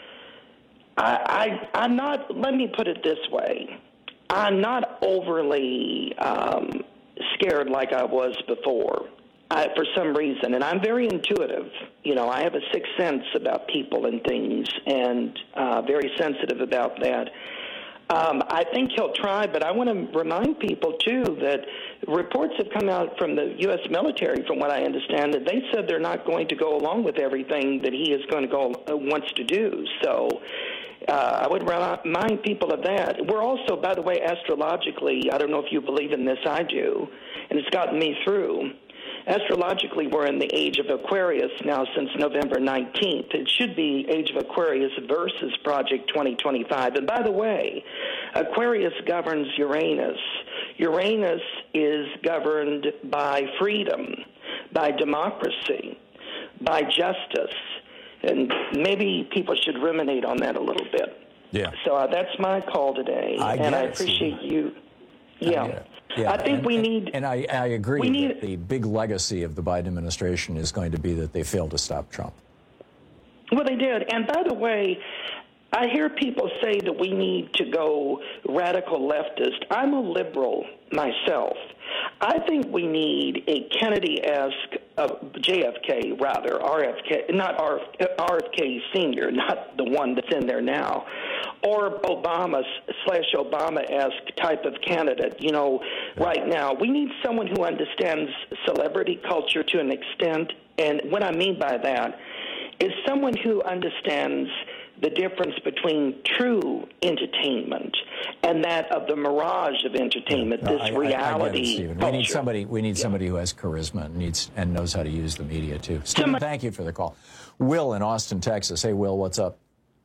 I, I, I'm not, let me put it this way. I'm not overly um, scared like I was before I, for some reason. And I'm very intuitive. You know, I have a sixth sense about people and things and uh, very sensitive about that. Um, I think he'll try, but I want to remind people, too, that reports have come out from the U S military, from what I understand, that they said they're not going to go along with everything that he is going to go uh, wants to do. So uh, I would remind people of that. We're also, by the way, astrologically, I don't know if you believe in this, I do, and it's gotten me through. Astrologically, we're in the age of Aquarius now since November nineteenth. It should be Age of Aquarius versus Project twenty twenty-five. And by the way, Aquarius governs Uranus. Uranus is governed by freedom, by democracy, by justice. And maybe people should ruminate on that a little bit. Yeah. So uh, that's my call today, I and get I it, appreciate Stephen. you. Yeah. I, yeah. I think and, we and, need... And I, I agree we need, that the big legacy of the Biden administration is going to be that they failed to stop Trump. Well, they did. And by the way, I hear people say that we need to go radical leftist. I'm a liberal myself. I think we need a Kennedy-esque, uh, J F K rather, R F K, not R F K Senior, not the one that's in there now, or Obama slash Obama-esque type of candidate, you know, right now. We need someone who understands celebrity culture to an extent, and what I mean by that is someone who understands the difference between true entertainment and that of the mirage of entertainment, No, this I, reality I, I get it, Stephen. We need culture. somebody. We need Yeah. somebody who has charisma and needs and knows how to use the media too. Stephen, thank you for the call. Will in Austin, Texas. Hey, Will, what's up?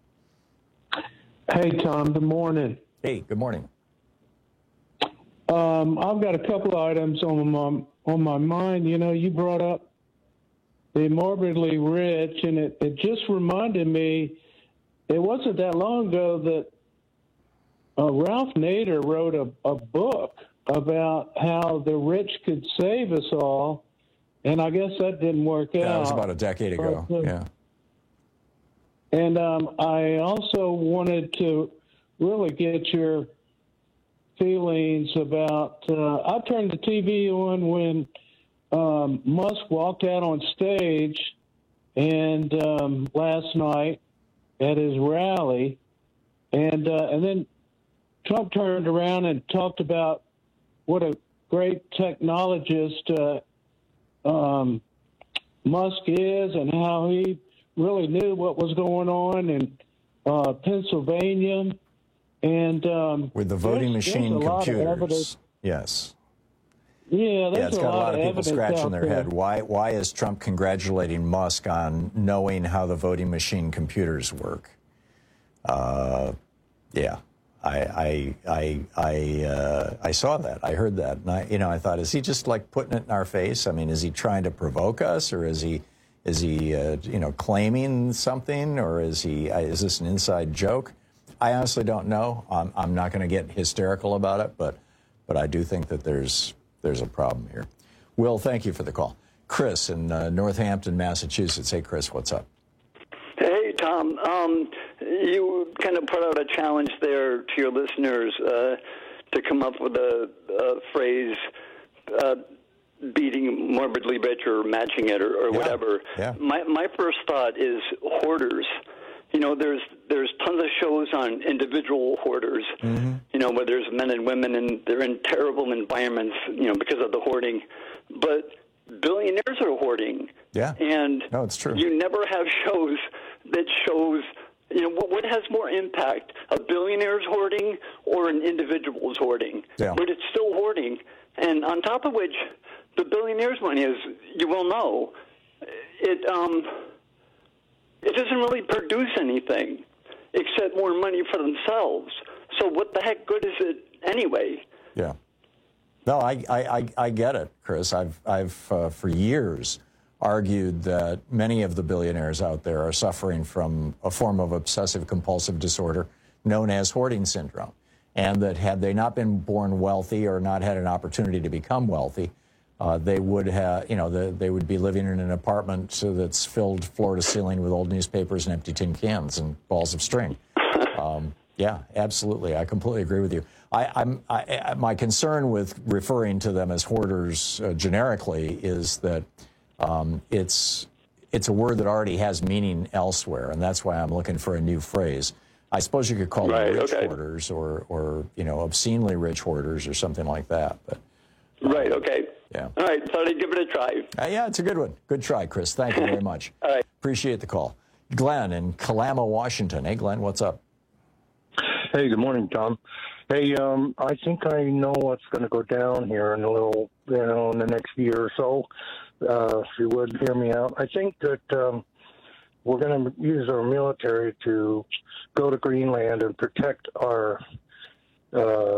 Hey, Tom. Good morning. Hey, good morning. Um, I've got a couple of items on my on my mind. You know, you brought up the morbidly rich, and it, it just reminded me. It wasn't that long ago that uh, Ralph Nader wrote a, a book about how the rich could save us all, and I guess that didn't work Yeah, out. that was about a decade ago. But, uh, Yeah. And um, I also wanted to really get your feelings about. Uh, I turned the T V on when um, Musk walked out on stage, and um, last night at his rally, and uh, and then Trump turned around and talked about what a great technologist uh, um, Musk is, and how he really knew what was going on in uh, Pennsylvania, and um, With the voting there's- there's machine a lot of computers. evidence- Yes. Yeah, there's Yeah, it's a got a lot of people evidence scratching out their there. head. Why why is Trump congratulating Musk on knowing how the voting machine computers work? Uh, yeah, I I I I, uh, I saw that. I heard that, and I you know I thought, is he just like putting it in our face? I mean, is he trying to provoke us, or is he is he uh, you know claiming something, or is he uh, is this an inside joke? I honestly don't know. I'm I'm not going to get hysterical about it, but but I do think that there's there's a problem here. Will, thank you for the call. Chris in uh, Northampton, Massachusetts. Hey, Chris, what's up? Hey, Tom. Um, you kind of put out a challenge there to your listeners uh, to come up with a, a phrase, uh, beating morbidly rich or matching it or, or Yeah. whatever. Yeah. My my first thought is hoarders. You know, there's there's tons of shows on individual hoarders. Mm-hmm. You know, where there's men and women and they're in terrible environments. You know, because of the hoarding, but billionaires are hoarding. Yeah. And no, it's true. You never have shows that shows, you know, what, what has more impact, a billionaire's hoarding or an individual's hoarding? Yeah. But it's still hoarding. And on top of which, the billionaire's money, is, you will know, it um, it doesn't really produce anything except more money for themselves. So what the heck good is it anyway? Yeah. No, I, I, I, I get it, Chris. I've, I've uh, for years argued that many of the billionaires out there are suffering from a form of obsessive-compulsive disorder known as hoarding syndrome, and that had they not been born wealthy or not had an opportunity to become wealthy, uh, they would have, you know, the, they would be living in an apartment that's filled floor to ceiling with old newspapers and empty tin cans and balls of string. Um, yeah, absolutely. I completely agree with you. I, I'm, I, I, my concern with referring to them as hoarders uh, generically is that um, it's it's a word that already has meaning elsewhere, and that's why I'm looking for a new phrase. I suppose you could call Right, them rich okay. hoarders, or, or you know, obscenely rich hoarders, or something like that. But Right, okay. yeah, All right, thought I'd give it a try. uh, yeah, it's a good one. Good try, Chris. Thank you very much. All right. Appreciate the call. Glenn in Kalama, Washington. Hey, Glenn, what's up? Hey, good morning, Tom. Hey, um, I think I know what's going to go down here in a little, you know, in the next year or so. Uh, if you would hear me out, I think that um, we're going to use our military to go to Greenland and protect our uh,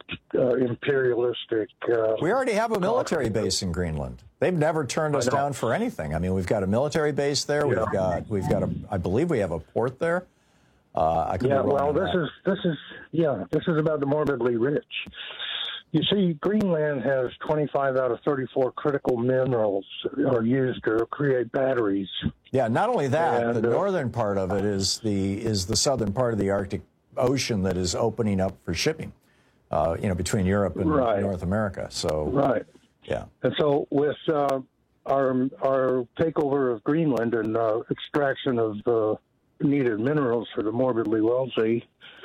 uh, imperialistic. Uh, we already have a military base in Greenland. They've never turned us down for anything. I mean, we've got a military base there. Yeah. We've got, we've got a, I believe we have a port there. Uh, I could yeah, be wrong well, on this that. is this is yeah, this is about the morbidly rich. You see, Greenland has twenty-five out of thirty-four critical minerals are used to create batteries. Yeah, not only that, And, the uh, northern part of it is the is the southern part of the Arctic Ocean that is opening up for shipping. Uh, you know, between Europe and Right. North America. So Right. yeah. And so with uh, our our takeover of Greenland and uh, extraction of uh, needed minerals for the morbidly wealthy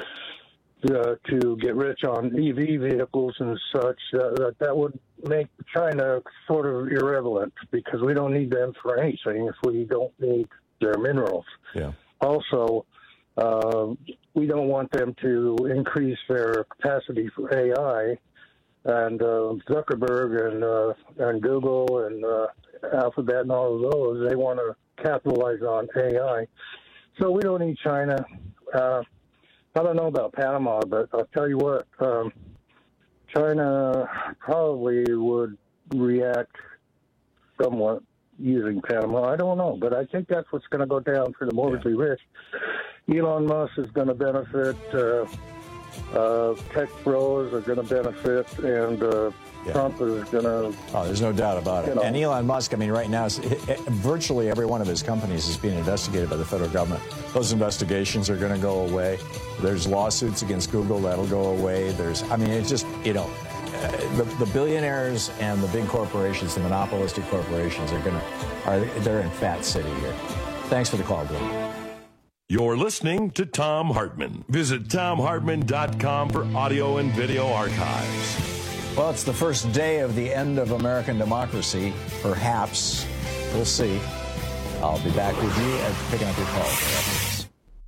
uh, to get rich on E V vehicles and such, uh, that, that would make China sort of irrelevant because we don't need them for anything if we don't need their minerals. Yeah. Also, uh, we don't want them to increase their capacity for A I. And uh, Zuckerberg and uh, and Google and uh, Alphabet and all of those, they want to capitalize on A I. So we don't need China. Uh, I don't know about Panama, but I'll tell you what, um, China probably would react somewhat using Panama. I don't know, but I think that's what's going to go down for the morbidly rich. Elon Musk is going to benefit. Uh, uh, tech bros are going to benefit, and uh, Yeah. Trump is going to. Oh, there's no doubt about it. You know. And Elon Musk, I mean, right now, is- virtually every one of his companies is being investigated by the federal government. Those investigations are going to go away. There's lawsuits against Google that'll go away. There's, I mean, it's just, you know, uh, the, the billionaires and the big corporations, the monopolistic corporations, are going to, are they're in fat city here. Thanks for the call, Bill. You're listening to Tom Hartman. Visit tom hartman dot com for audio and video archives. Well, it's the first day of the end of American democracy. Perhaps. We'll see. I'll be back with you and picking up your calls after this.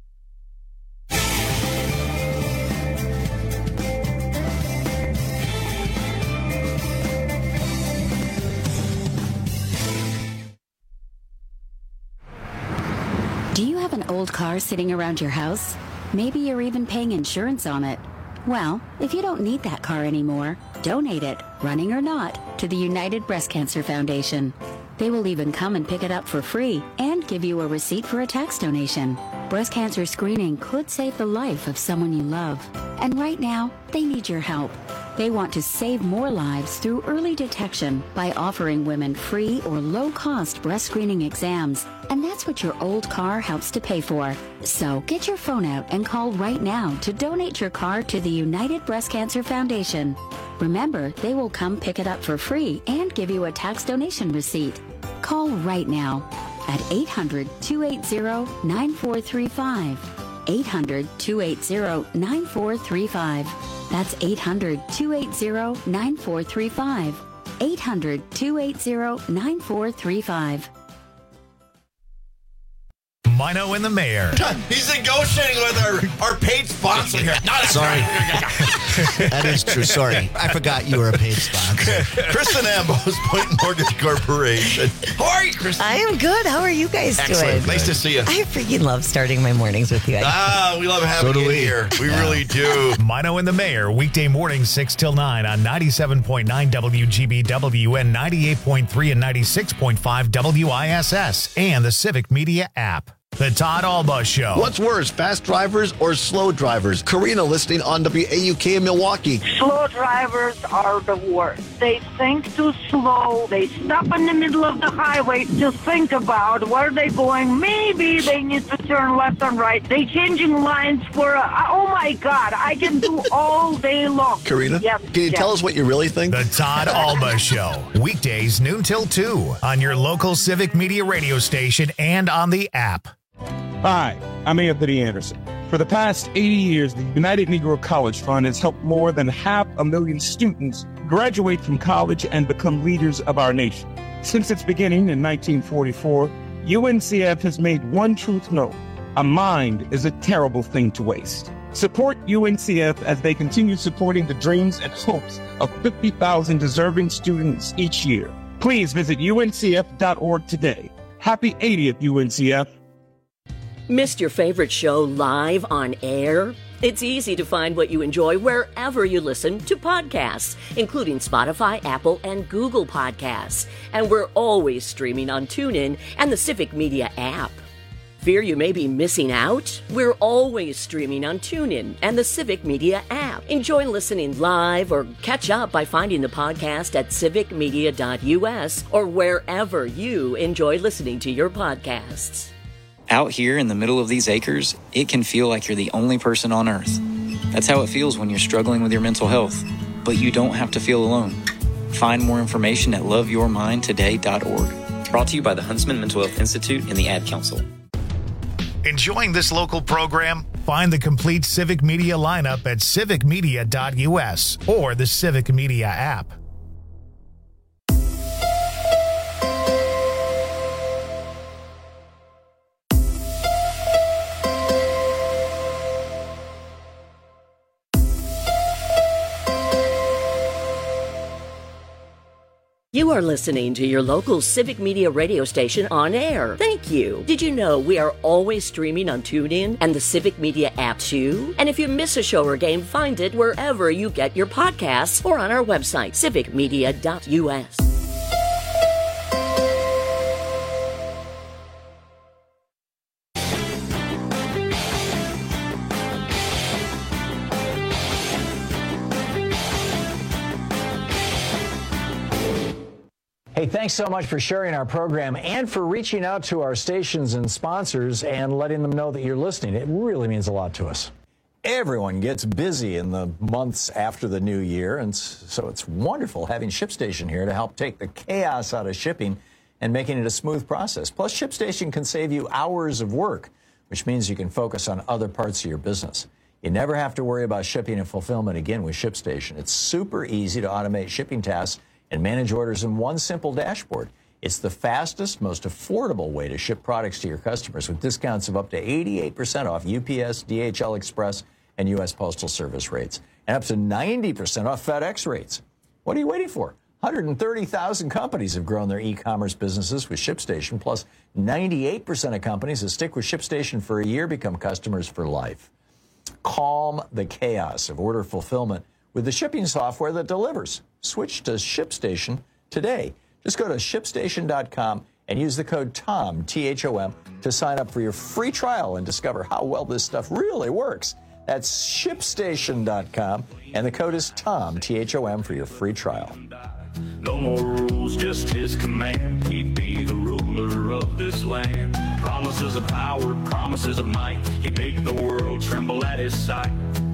Do you have an old car sitting around your house? Maybe you're even paying insurance on it. Well, if you don't need that car anymore, donate it, running or not, to the United Breast Cancer Foundation. They will even come and pick it up for free and give you a receipt for a tax donation. Breast cancer screening could save the life of someone you love. And right now, they need your help. They want to save more lives through early detection by offering women free or low-cost breast screening exams. And that's what your old car helps to pay for. So get your phone out and call right now to donate your car to the United Breast Cancer Foundation. Remember, they will come pick it up for free and give you a tax donation receipt. Call right now at eight hundred, two eight zero, nine four three five. eight hundred, two eight zero, nine four three five. That's eight hundred, two eight zero, nine four three five. eight hundred, two eight zero, nine four three five. Mino and the Mayor. He's negotiating with our, our paid sponsor here. No, that's Sorry. right. That is true. Sorry. I forgot you were a paid sponsor. Kristen Ambos, Point Mortgage Corporation. How are you, Kristen? I am good. How are you guys Excellent. doing? Nice to see you. I freaking love starting my mornings with you. Ah, we love having So do you we. here. We really do. Mino and the Mayor, weekday mornings six till nine on ninety-seven point nine W G B W and ninety-eight point three and ninety-six point five W I S S and the Civic Media app. The Todd Alba Show. What's worse, fast drivers or slow drivers? Karina listening on W A U K in Milwaukee. Slow drivers are the worst. They think too slow. They stop in the middle of the highway to think about where they're going. Maybe they need to turn left and right. They changing lines for, a, oh my God, I can do all day long. Karina, Yes, can you yes. tell us what you really think? The Todd Alba Show. Weekdays noon till two on your local Civic Media radio station and on the app. Hi, I'm Anthony Anderson. For the past eighty years, the United Negro College Fund has helped more than half a million students graduate from college and become leaders of our nation. Since its beginning in nineteen forty-four, U N C F has made one truth known: a mind is a terrible thing to waste. Support U N C F as they continue supporting the dreams and hopes of fifty thousand deserving students each year. Please visit U N C F dot org today. Happy eightieth, U N C F. Missed your favorite show live on air? It's easy to find what you enjoy wherever you listen to podcasts, including Spotify, Apple, and Google Podcasts. And we're always streaming on TuneIn and the Civic Media app. Fear you may be missing out? We're always streaming on TuneIn and the Civic Media app. Enjoy listening live or catch up by finding the podcast at civic media dot U S or wherever you enjoy listening to your podcasts. Out here in the middle of these acres, it can feel like you're the only person on Earth. That's how it feels when you're struggling with your mental health. But you don't have to feel alone. Find more information at love your mind today dot org. Brought to you by the Huntsman Mental Health Institute and the Ad Council. Enjoying this local program? Find the complete Civic Media lineup at civic media dot U S or the Civic Media app. You are listening to your local Civic Media radio station on air. Thank you. Did you know we are always streaming on TuneIn and the Civic Media app too? And if you miss a show or game, find it wherever you get your podcasts or on our website, civic media dot U S. Hey, thanks so much for sharing our program and for reaching out to our stations and sponsors and letting them know that you're listening. It really means a lot to us. Everyone gets busy in the months after the new year, and so it's wonderful having ShipStation here to help take the chaos out of shipping and making it a smooth process. Plus, ShipStation can save you hours of work, which means you can focus on other parts of your business. You never have to worry about shipping and fulfillment again with ShipStation. It's super easy to automate shipping tasks and manage orders in one simple dashboard. It's the fastest, most affordable way to ship products to your customers with discounts of up to eighty-eight percent off U P S, D H L Express, and U S Postal Service rates, and up to ninety percent off FedEx rates. What are you waiting for? one hundred thirty thousand companies have grown their e-commerce businesses with ShipStation, plus ninety-eight percent of companies that stick with ShipStation for a year become customers for life. Calm the chaos of order fulfillment with the shipping software that delivers. Switch to ShipStation today. Just go to ship station dot com and use the code TOM, T H O M, to sign up for your free trial and discover how well this stuff really works. That's ship station dot com, and the code is TOM, T H O M, for your free trial. No more rules, just his command. He'd be the ruler of this land. Promises of power, promises of might. He'd make the world tremble at his sight.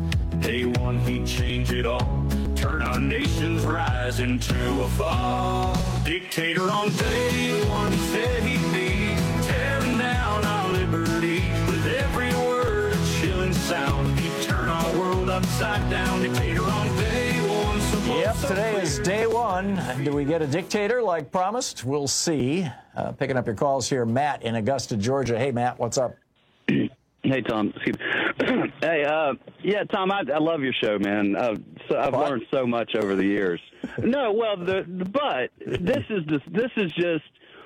Day one, he'd change it all. Turn our nation's rise into a fall. Dictator on day one, he said he'd be tearing down our liberty. With every word a chilling sound, he'd turn our world upside down. Dictator on day one. So Yep, today is day one. Do we get a dictator like promised? We'll see. Uh, picking up your calls here, Matt in Augusta, Georgia. Hey, Matt, what's up? Hey, Tom. hey, uh, yeah, Tom, I, I love your show, man. Uh, so I've what? learned so much over the years. No, well, the, the but this is just, this is just.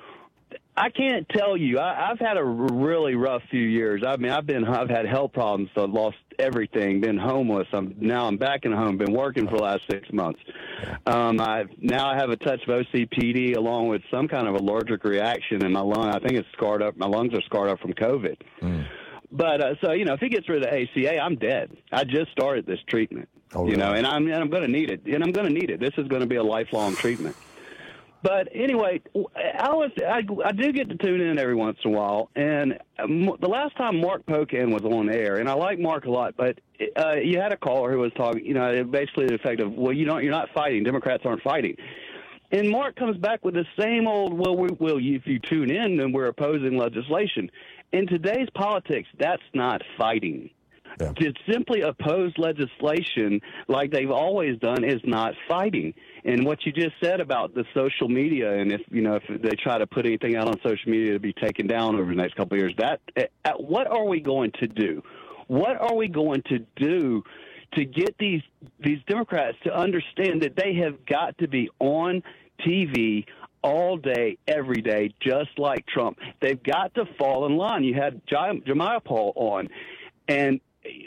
I can't tell you. I, I've had a really rough few years. I mean, I've been I've had health problems. So I've lost everything. Been homeless. I'm now I'm back in home. Been working for the last six months. Um, I now I have a touch of O C P D along with some kind of allergic reaction in my lung. I think it's scarred up. My lungs are scarred up from COVID. Mm. But uh, so you know, if he gets rid of the A C A, I'm dead. I just started this treatment. Oh, you know, and I'm and I'm going to need it. And I'm going to need it. This is going to be a lifelong treatment. But anyway, I, was, I, I do get to tune in every once in a while, and the last time Mark Pocan was on air, and I like Mark a lot, but uh, you had a caller who was talking, you know, basically the effect of, well, you don't, you're not fighting, Democrats aren't fighting. And Mark comes back with the same old, well, we, well, if you tune in, then we're opposing legislation. In today's politics, that's not fighting. Yeah. To simply oppose legislation like they've always done is not fighting. And what you just said about the social media, and if you know if they try to put anything out on social media to be taken down over the next couple of years, that uh, what are we going to do? What are we going to do to get these these Democrats to understand that they have got to be on T V all day, every day, just like Trump? They've got to fall in line. You had Jayapal on, and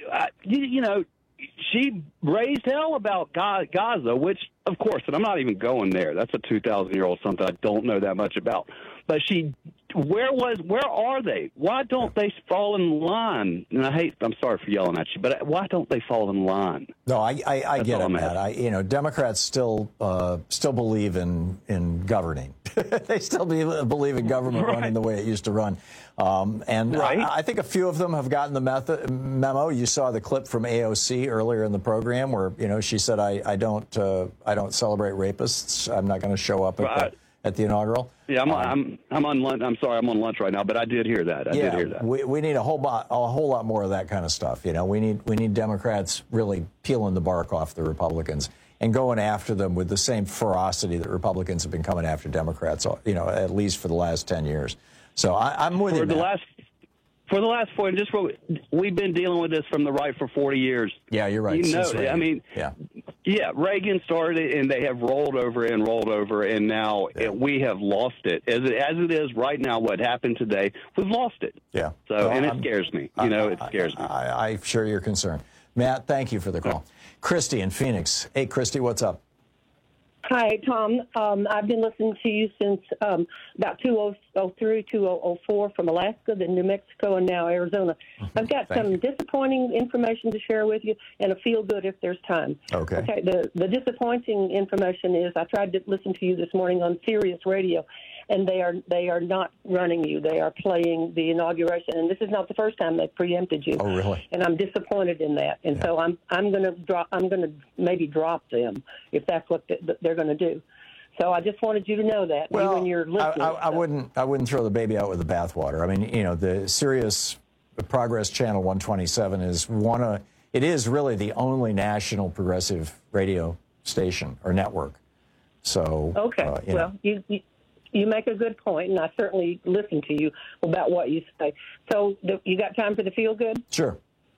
I, you, you know, she raised hell about Gaza, which, of course, and I'm not even going there. That's a two thousand year old something I don't know that much about. But she, where was, where are they? Why don't they fall in line? And I hate, I'm sorry for yelling at you, but why don't they fall in line? No, I, I, I get it, Matt. I, you know, Democrats still, uh, still believe in in governing. They still be, believe in government right. running the way it used to run. Um, and right. I, I think a few of them have gotten the method, memo. You saw the clip from A O C earlier in the program where, you know, she said, I, I don't, uh, I don't celebrate rapists. I'm not going to show up at right. the, at the inaugural. Yeah, I'm, um, I'm I'm on lunch. I'm sorry, I'm on lunch right now, but I did hear that. I yeah, did hear that. We we need a whole lot, a whole lot more of that kind of stuff. You know, we need we need Democrats really peeling the bark off the Republicans and going after them with the same ferocity that Republicans have been coming after Democrats. You know, at least for the last ten years. So I, I'm with for you. The Matt. last, for the last four, just for, we've been dealing with this from the right for forty years. Yeah, you're right. You know, I mean, yeah. Yeah, Reagan started, and they have rolled over and rolled over, and now yeah. it, we have lost it. As it, as it is right now, what happened today, we've lost it. Yeah. So, well, and it I'm, scares me. You I, know, it I, scares I, me. I, I share your concern. Matt, thank you for the call. Christy in Phoenix. Hey, Christy, what's up? Hi, Tom. Um, I've been listening to you since um, about two thousand three, two thousand four from Alaska, then New Mexico, and now Arizona. I've got Thank some you. disappointing information to share with you and a feel-good if there's time. Okay. Okay. The, the disappointing information is I tried to listen to you this morning on Sirius Radio, and they are they are not running you. They are playing the inauguration, and this is not the first time they've preempted you. Oh, really? And I'm disappointed in that. And Yeah. so I'm I'm going to drop. I'm going to maybe drop them if that's what the, they're going to do. So I just wanted you to know that. Well, you and your listeners. I, I, I wouldn't. I wouldn't throw the baby out with the bathwater. I mean, you know, the Sirius Progress Channel one twenty-seven is one of. It is really the only national progressive radio station or network. So okay. Uh, you well, know. you, you you make a good point, and I certainly listen to you about what you say. So the, you got time for the feel good? Sure.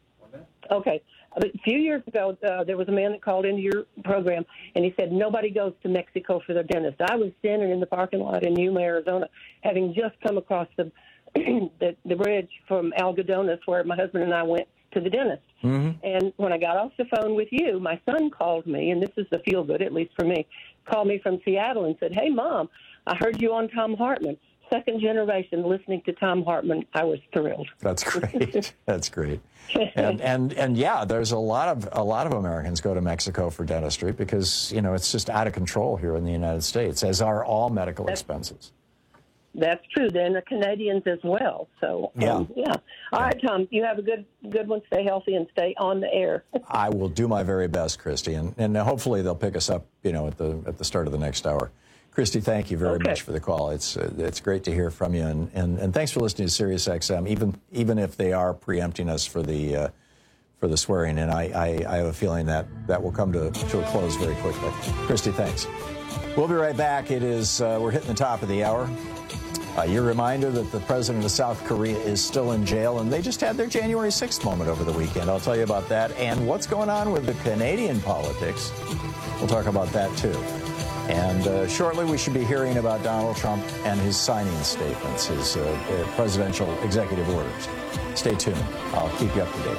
Okay. A few years ago, uh, there was a man that called into your program, and he said nobody goes to Mexico for their dentist. I was standing in the parking lot in Yuma, Arizona, having just come across the the, the bridge from Algodones, where my husband and I went to the dentist. Mm-hmm. And when I got off the phone with you, my son called me, and this is the feel good, at least for me, called me from Seattle and said, "Hey, Mom, I heard you on Tom Hartman." Second generation listening to Tom Hartman, I was thrilled. That's great. That's great. And and and yeah, there's a lot of a lot of Americans go to Mexico for dentistry because, you know, it's just out of control here in the United States, as are all medical That's, expenses. That's true. Then the Canadians as well. So um, yeah, yeah. All right, Tom. You have a good good one. Stay healthy and stay on the air. I will do my very best, Christy, and, and hopefully they'll pick us up, you know, at the at the start of the next hour. Christy, thank you very okay. much for the call. It's uh, it's great to hear from you, and, and, and thanks for listening to Sirius X M. Even even if they are preempting us for the uh, for the swearing in, I, I, I have a feeling that that will come to to a close very quickly. Christy, thanks. We'll be right back. It is uh, we're hitting the top of the hour. Uh, your reminder that the president of South Korea is still in jail, and they just had their January sixth moment over the weekend. I'll tell you about that and what's going on with the Canadian politics. We'll talk about that too. And uh, shortly, we should be hearing about Donald Trump and his signing statements, his uh, uh, presidential executive orders. Stay tuned. I'll keep you up to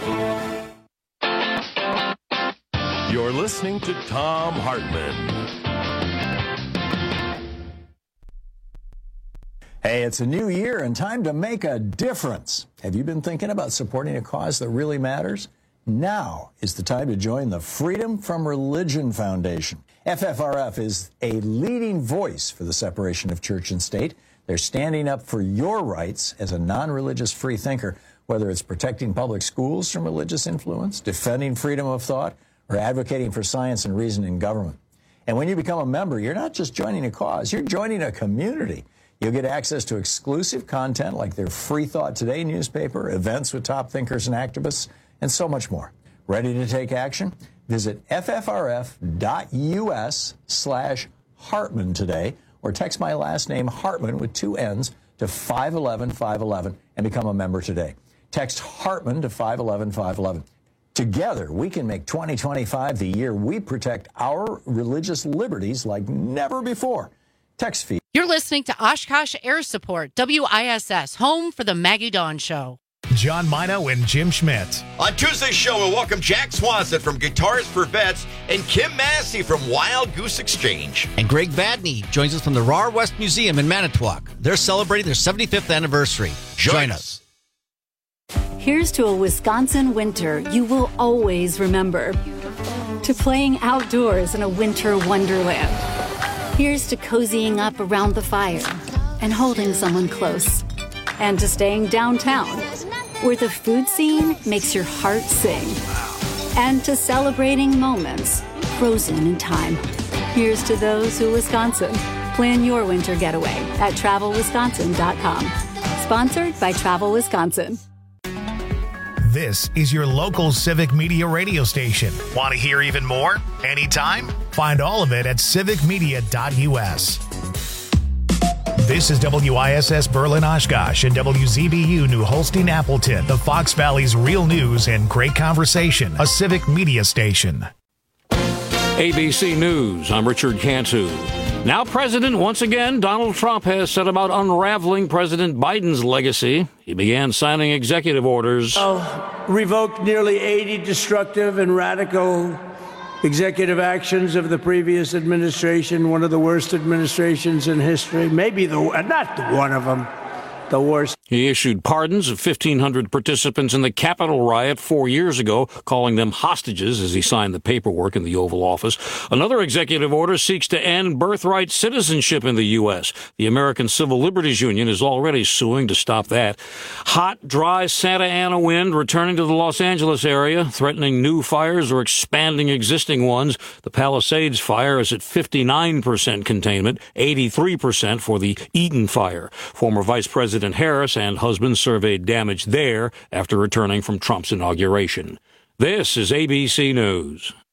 date. You're listening to Tom Hartman. Hey, it's a new year and time to make a difference. Have you been thinking about supporting a cause that really matters? Now is the time to join the Freedom from Religion Foundation. F F R F is a leading voice for the separation of church and state. They're standing up for your rights as a non-religious free thinker, whether it's protecting public schools from religious influence, defending freedom of thought, or advocating for science and reason in government. And when you become a member, you're not just joining a cause, you're joining a community. You'll get access to exclusive content like their Free Thought Today newspaper, events with top thinkers and activists, and so much more. Ready to take action? Visit ffrf.us slash Hartman today, or text my last name Hartman with two N's to five one one, five one one and become a member today. Text Hartman to five one one, five one one. Together, we can make twenty twenty-five the year we protect our religious liberties like never before. Text fee. You're listening to Oshkosh Air Support, W I S S, home for the Maggie Dawn Show. John Mino and Jim Schmidt. On Tuesday's show, we'll welcome Jack Swanson from Guitars for Vets and Kim Massey from Wild Goose Exchange. And Greg Badney joins us from the Raw West Museum in Manitowoc. They're celebrating their seventy-fifth anniversary. Join, Join us. Here's to a Wisconsin winter you will always remember. To playing outdoors in a winter wonderland. Here's to cozying up around the fire and holding someone close. And to staying downtown, where the food scene makes your heart sing. And to celebrating moments frozen in time. Here's to those who Wisconsin. Plan your winter getaway at travel wisconsin dot com. Sponsored by Travel Wisconsin. This is your local Civic Media radio station. Want to hear even more? Anytime? Find all of it at civic media dot u s. This is W I S S Berlin Oshkosh and W Z B U New Holstein Appleton, the Fox Valley's real news and great conversation, a Civic Media station. A B C News, I'm Richard Cantu. Now President, once again, Donald Trump has set about unraveling President Biden's legacy. He began signing executive orders. Oh, revoked nearly eighty destructive and radical executive actions of the previous administration, one of the worst administrations in history, maybe the, not one of them, the worst. He issued pardons of fifteen hundred participants in the Capitol riot four years ago, calling them hostages as he signed the paperwork in the Oval Office. Another executive order seeks to end birthright citizenship in the U S. The American Civil Liberties Union is already suing to stop that. Hot, dry Santa Ana wind returning to the Los Angeles area, threatening new fires or expanding existing ones. The Palisades fire is at fifty-nine percent containment, eighty-three percent for the Eaton fire. Former Vice President Harris and husband surveyed damage there after returning from Trump's inauguration. This is A B C News.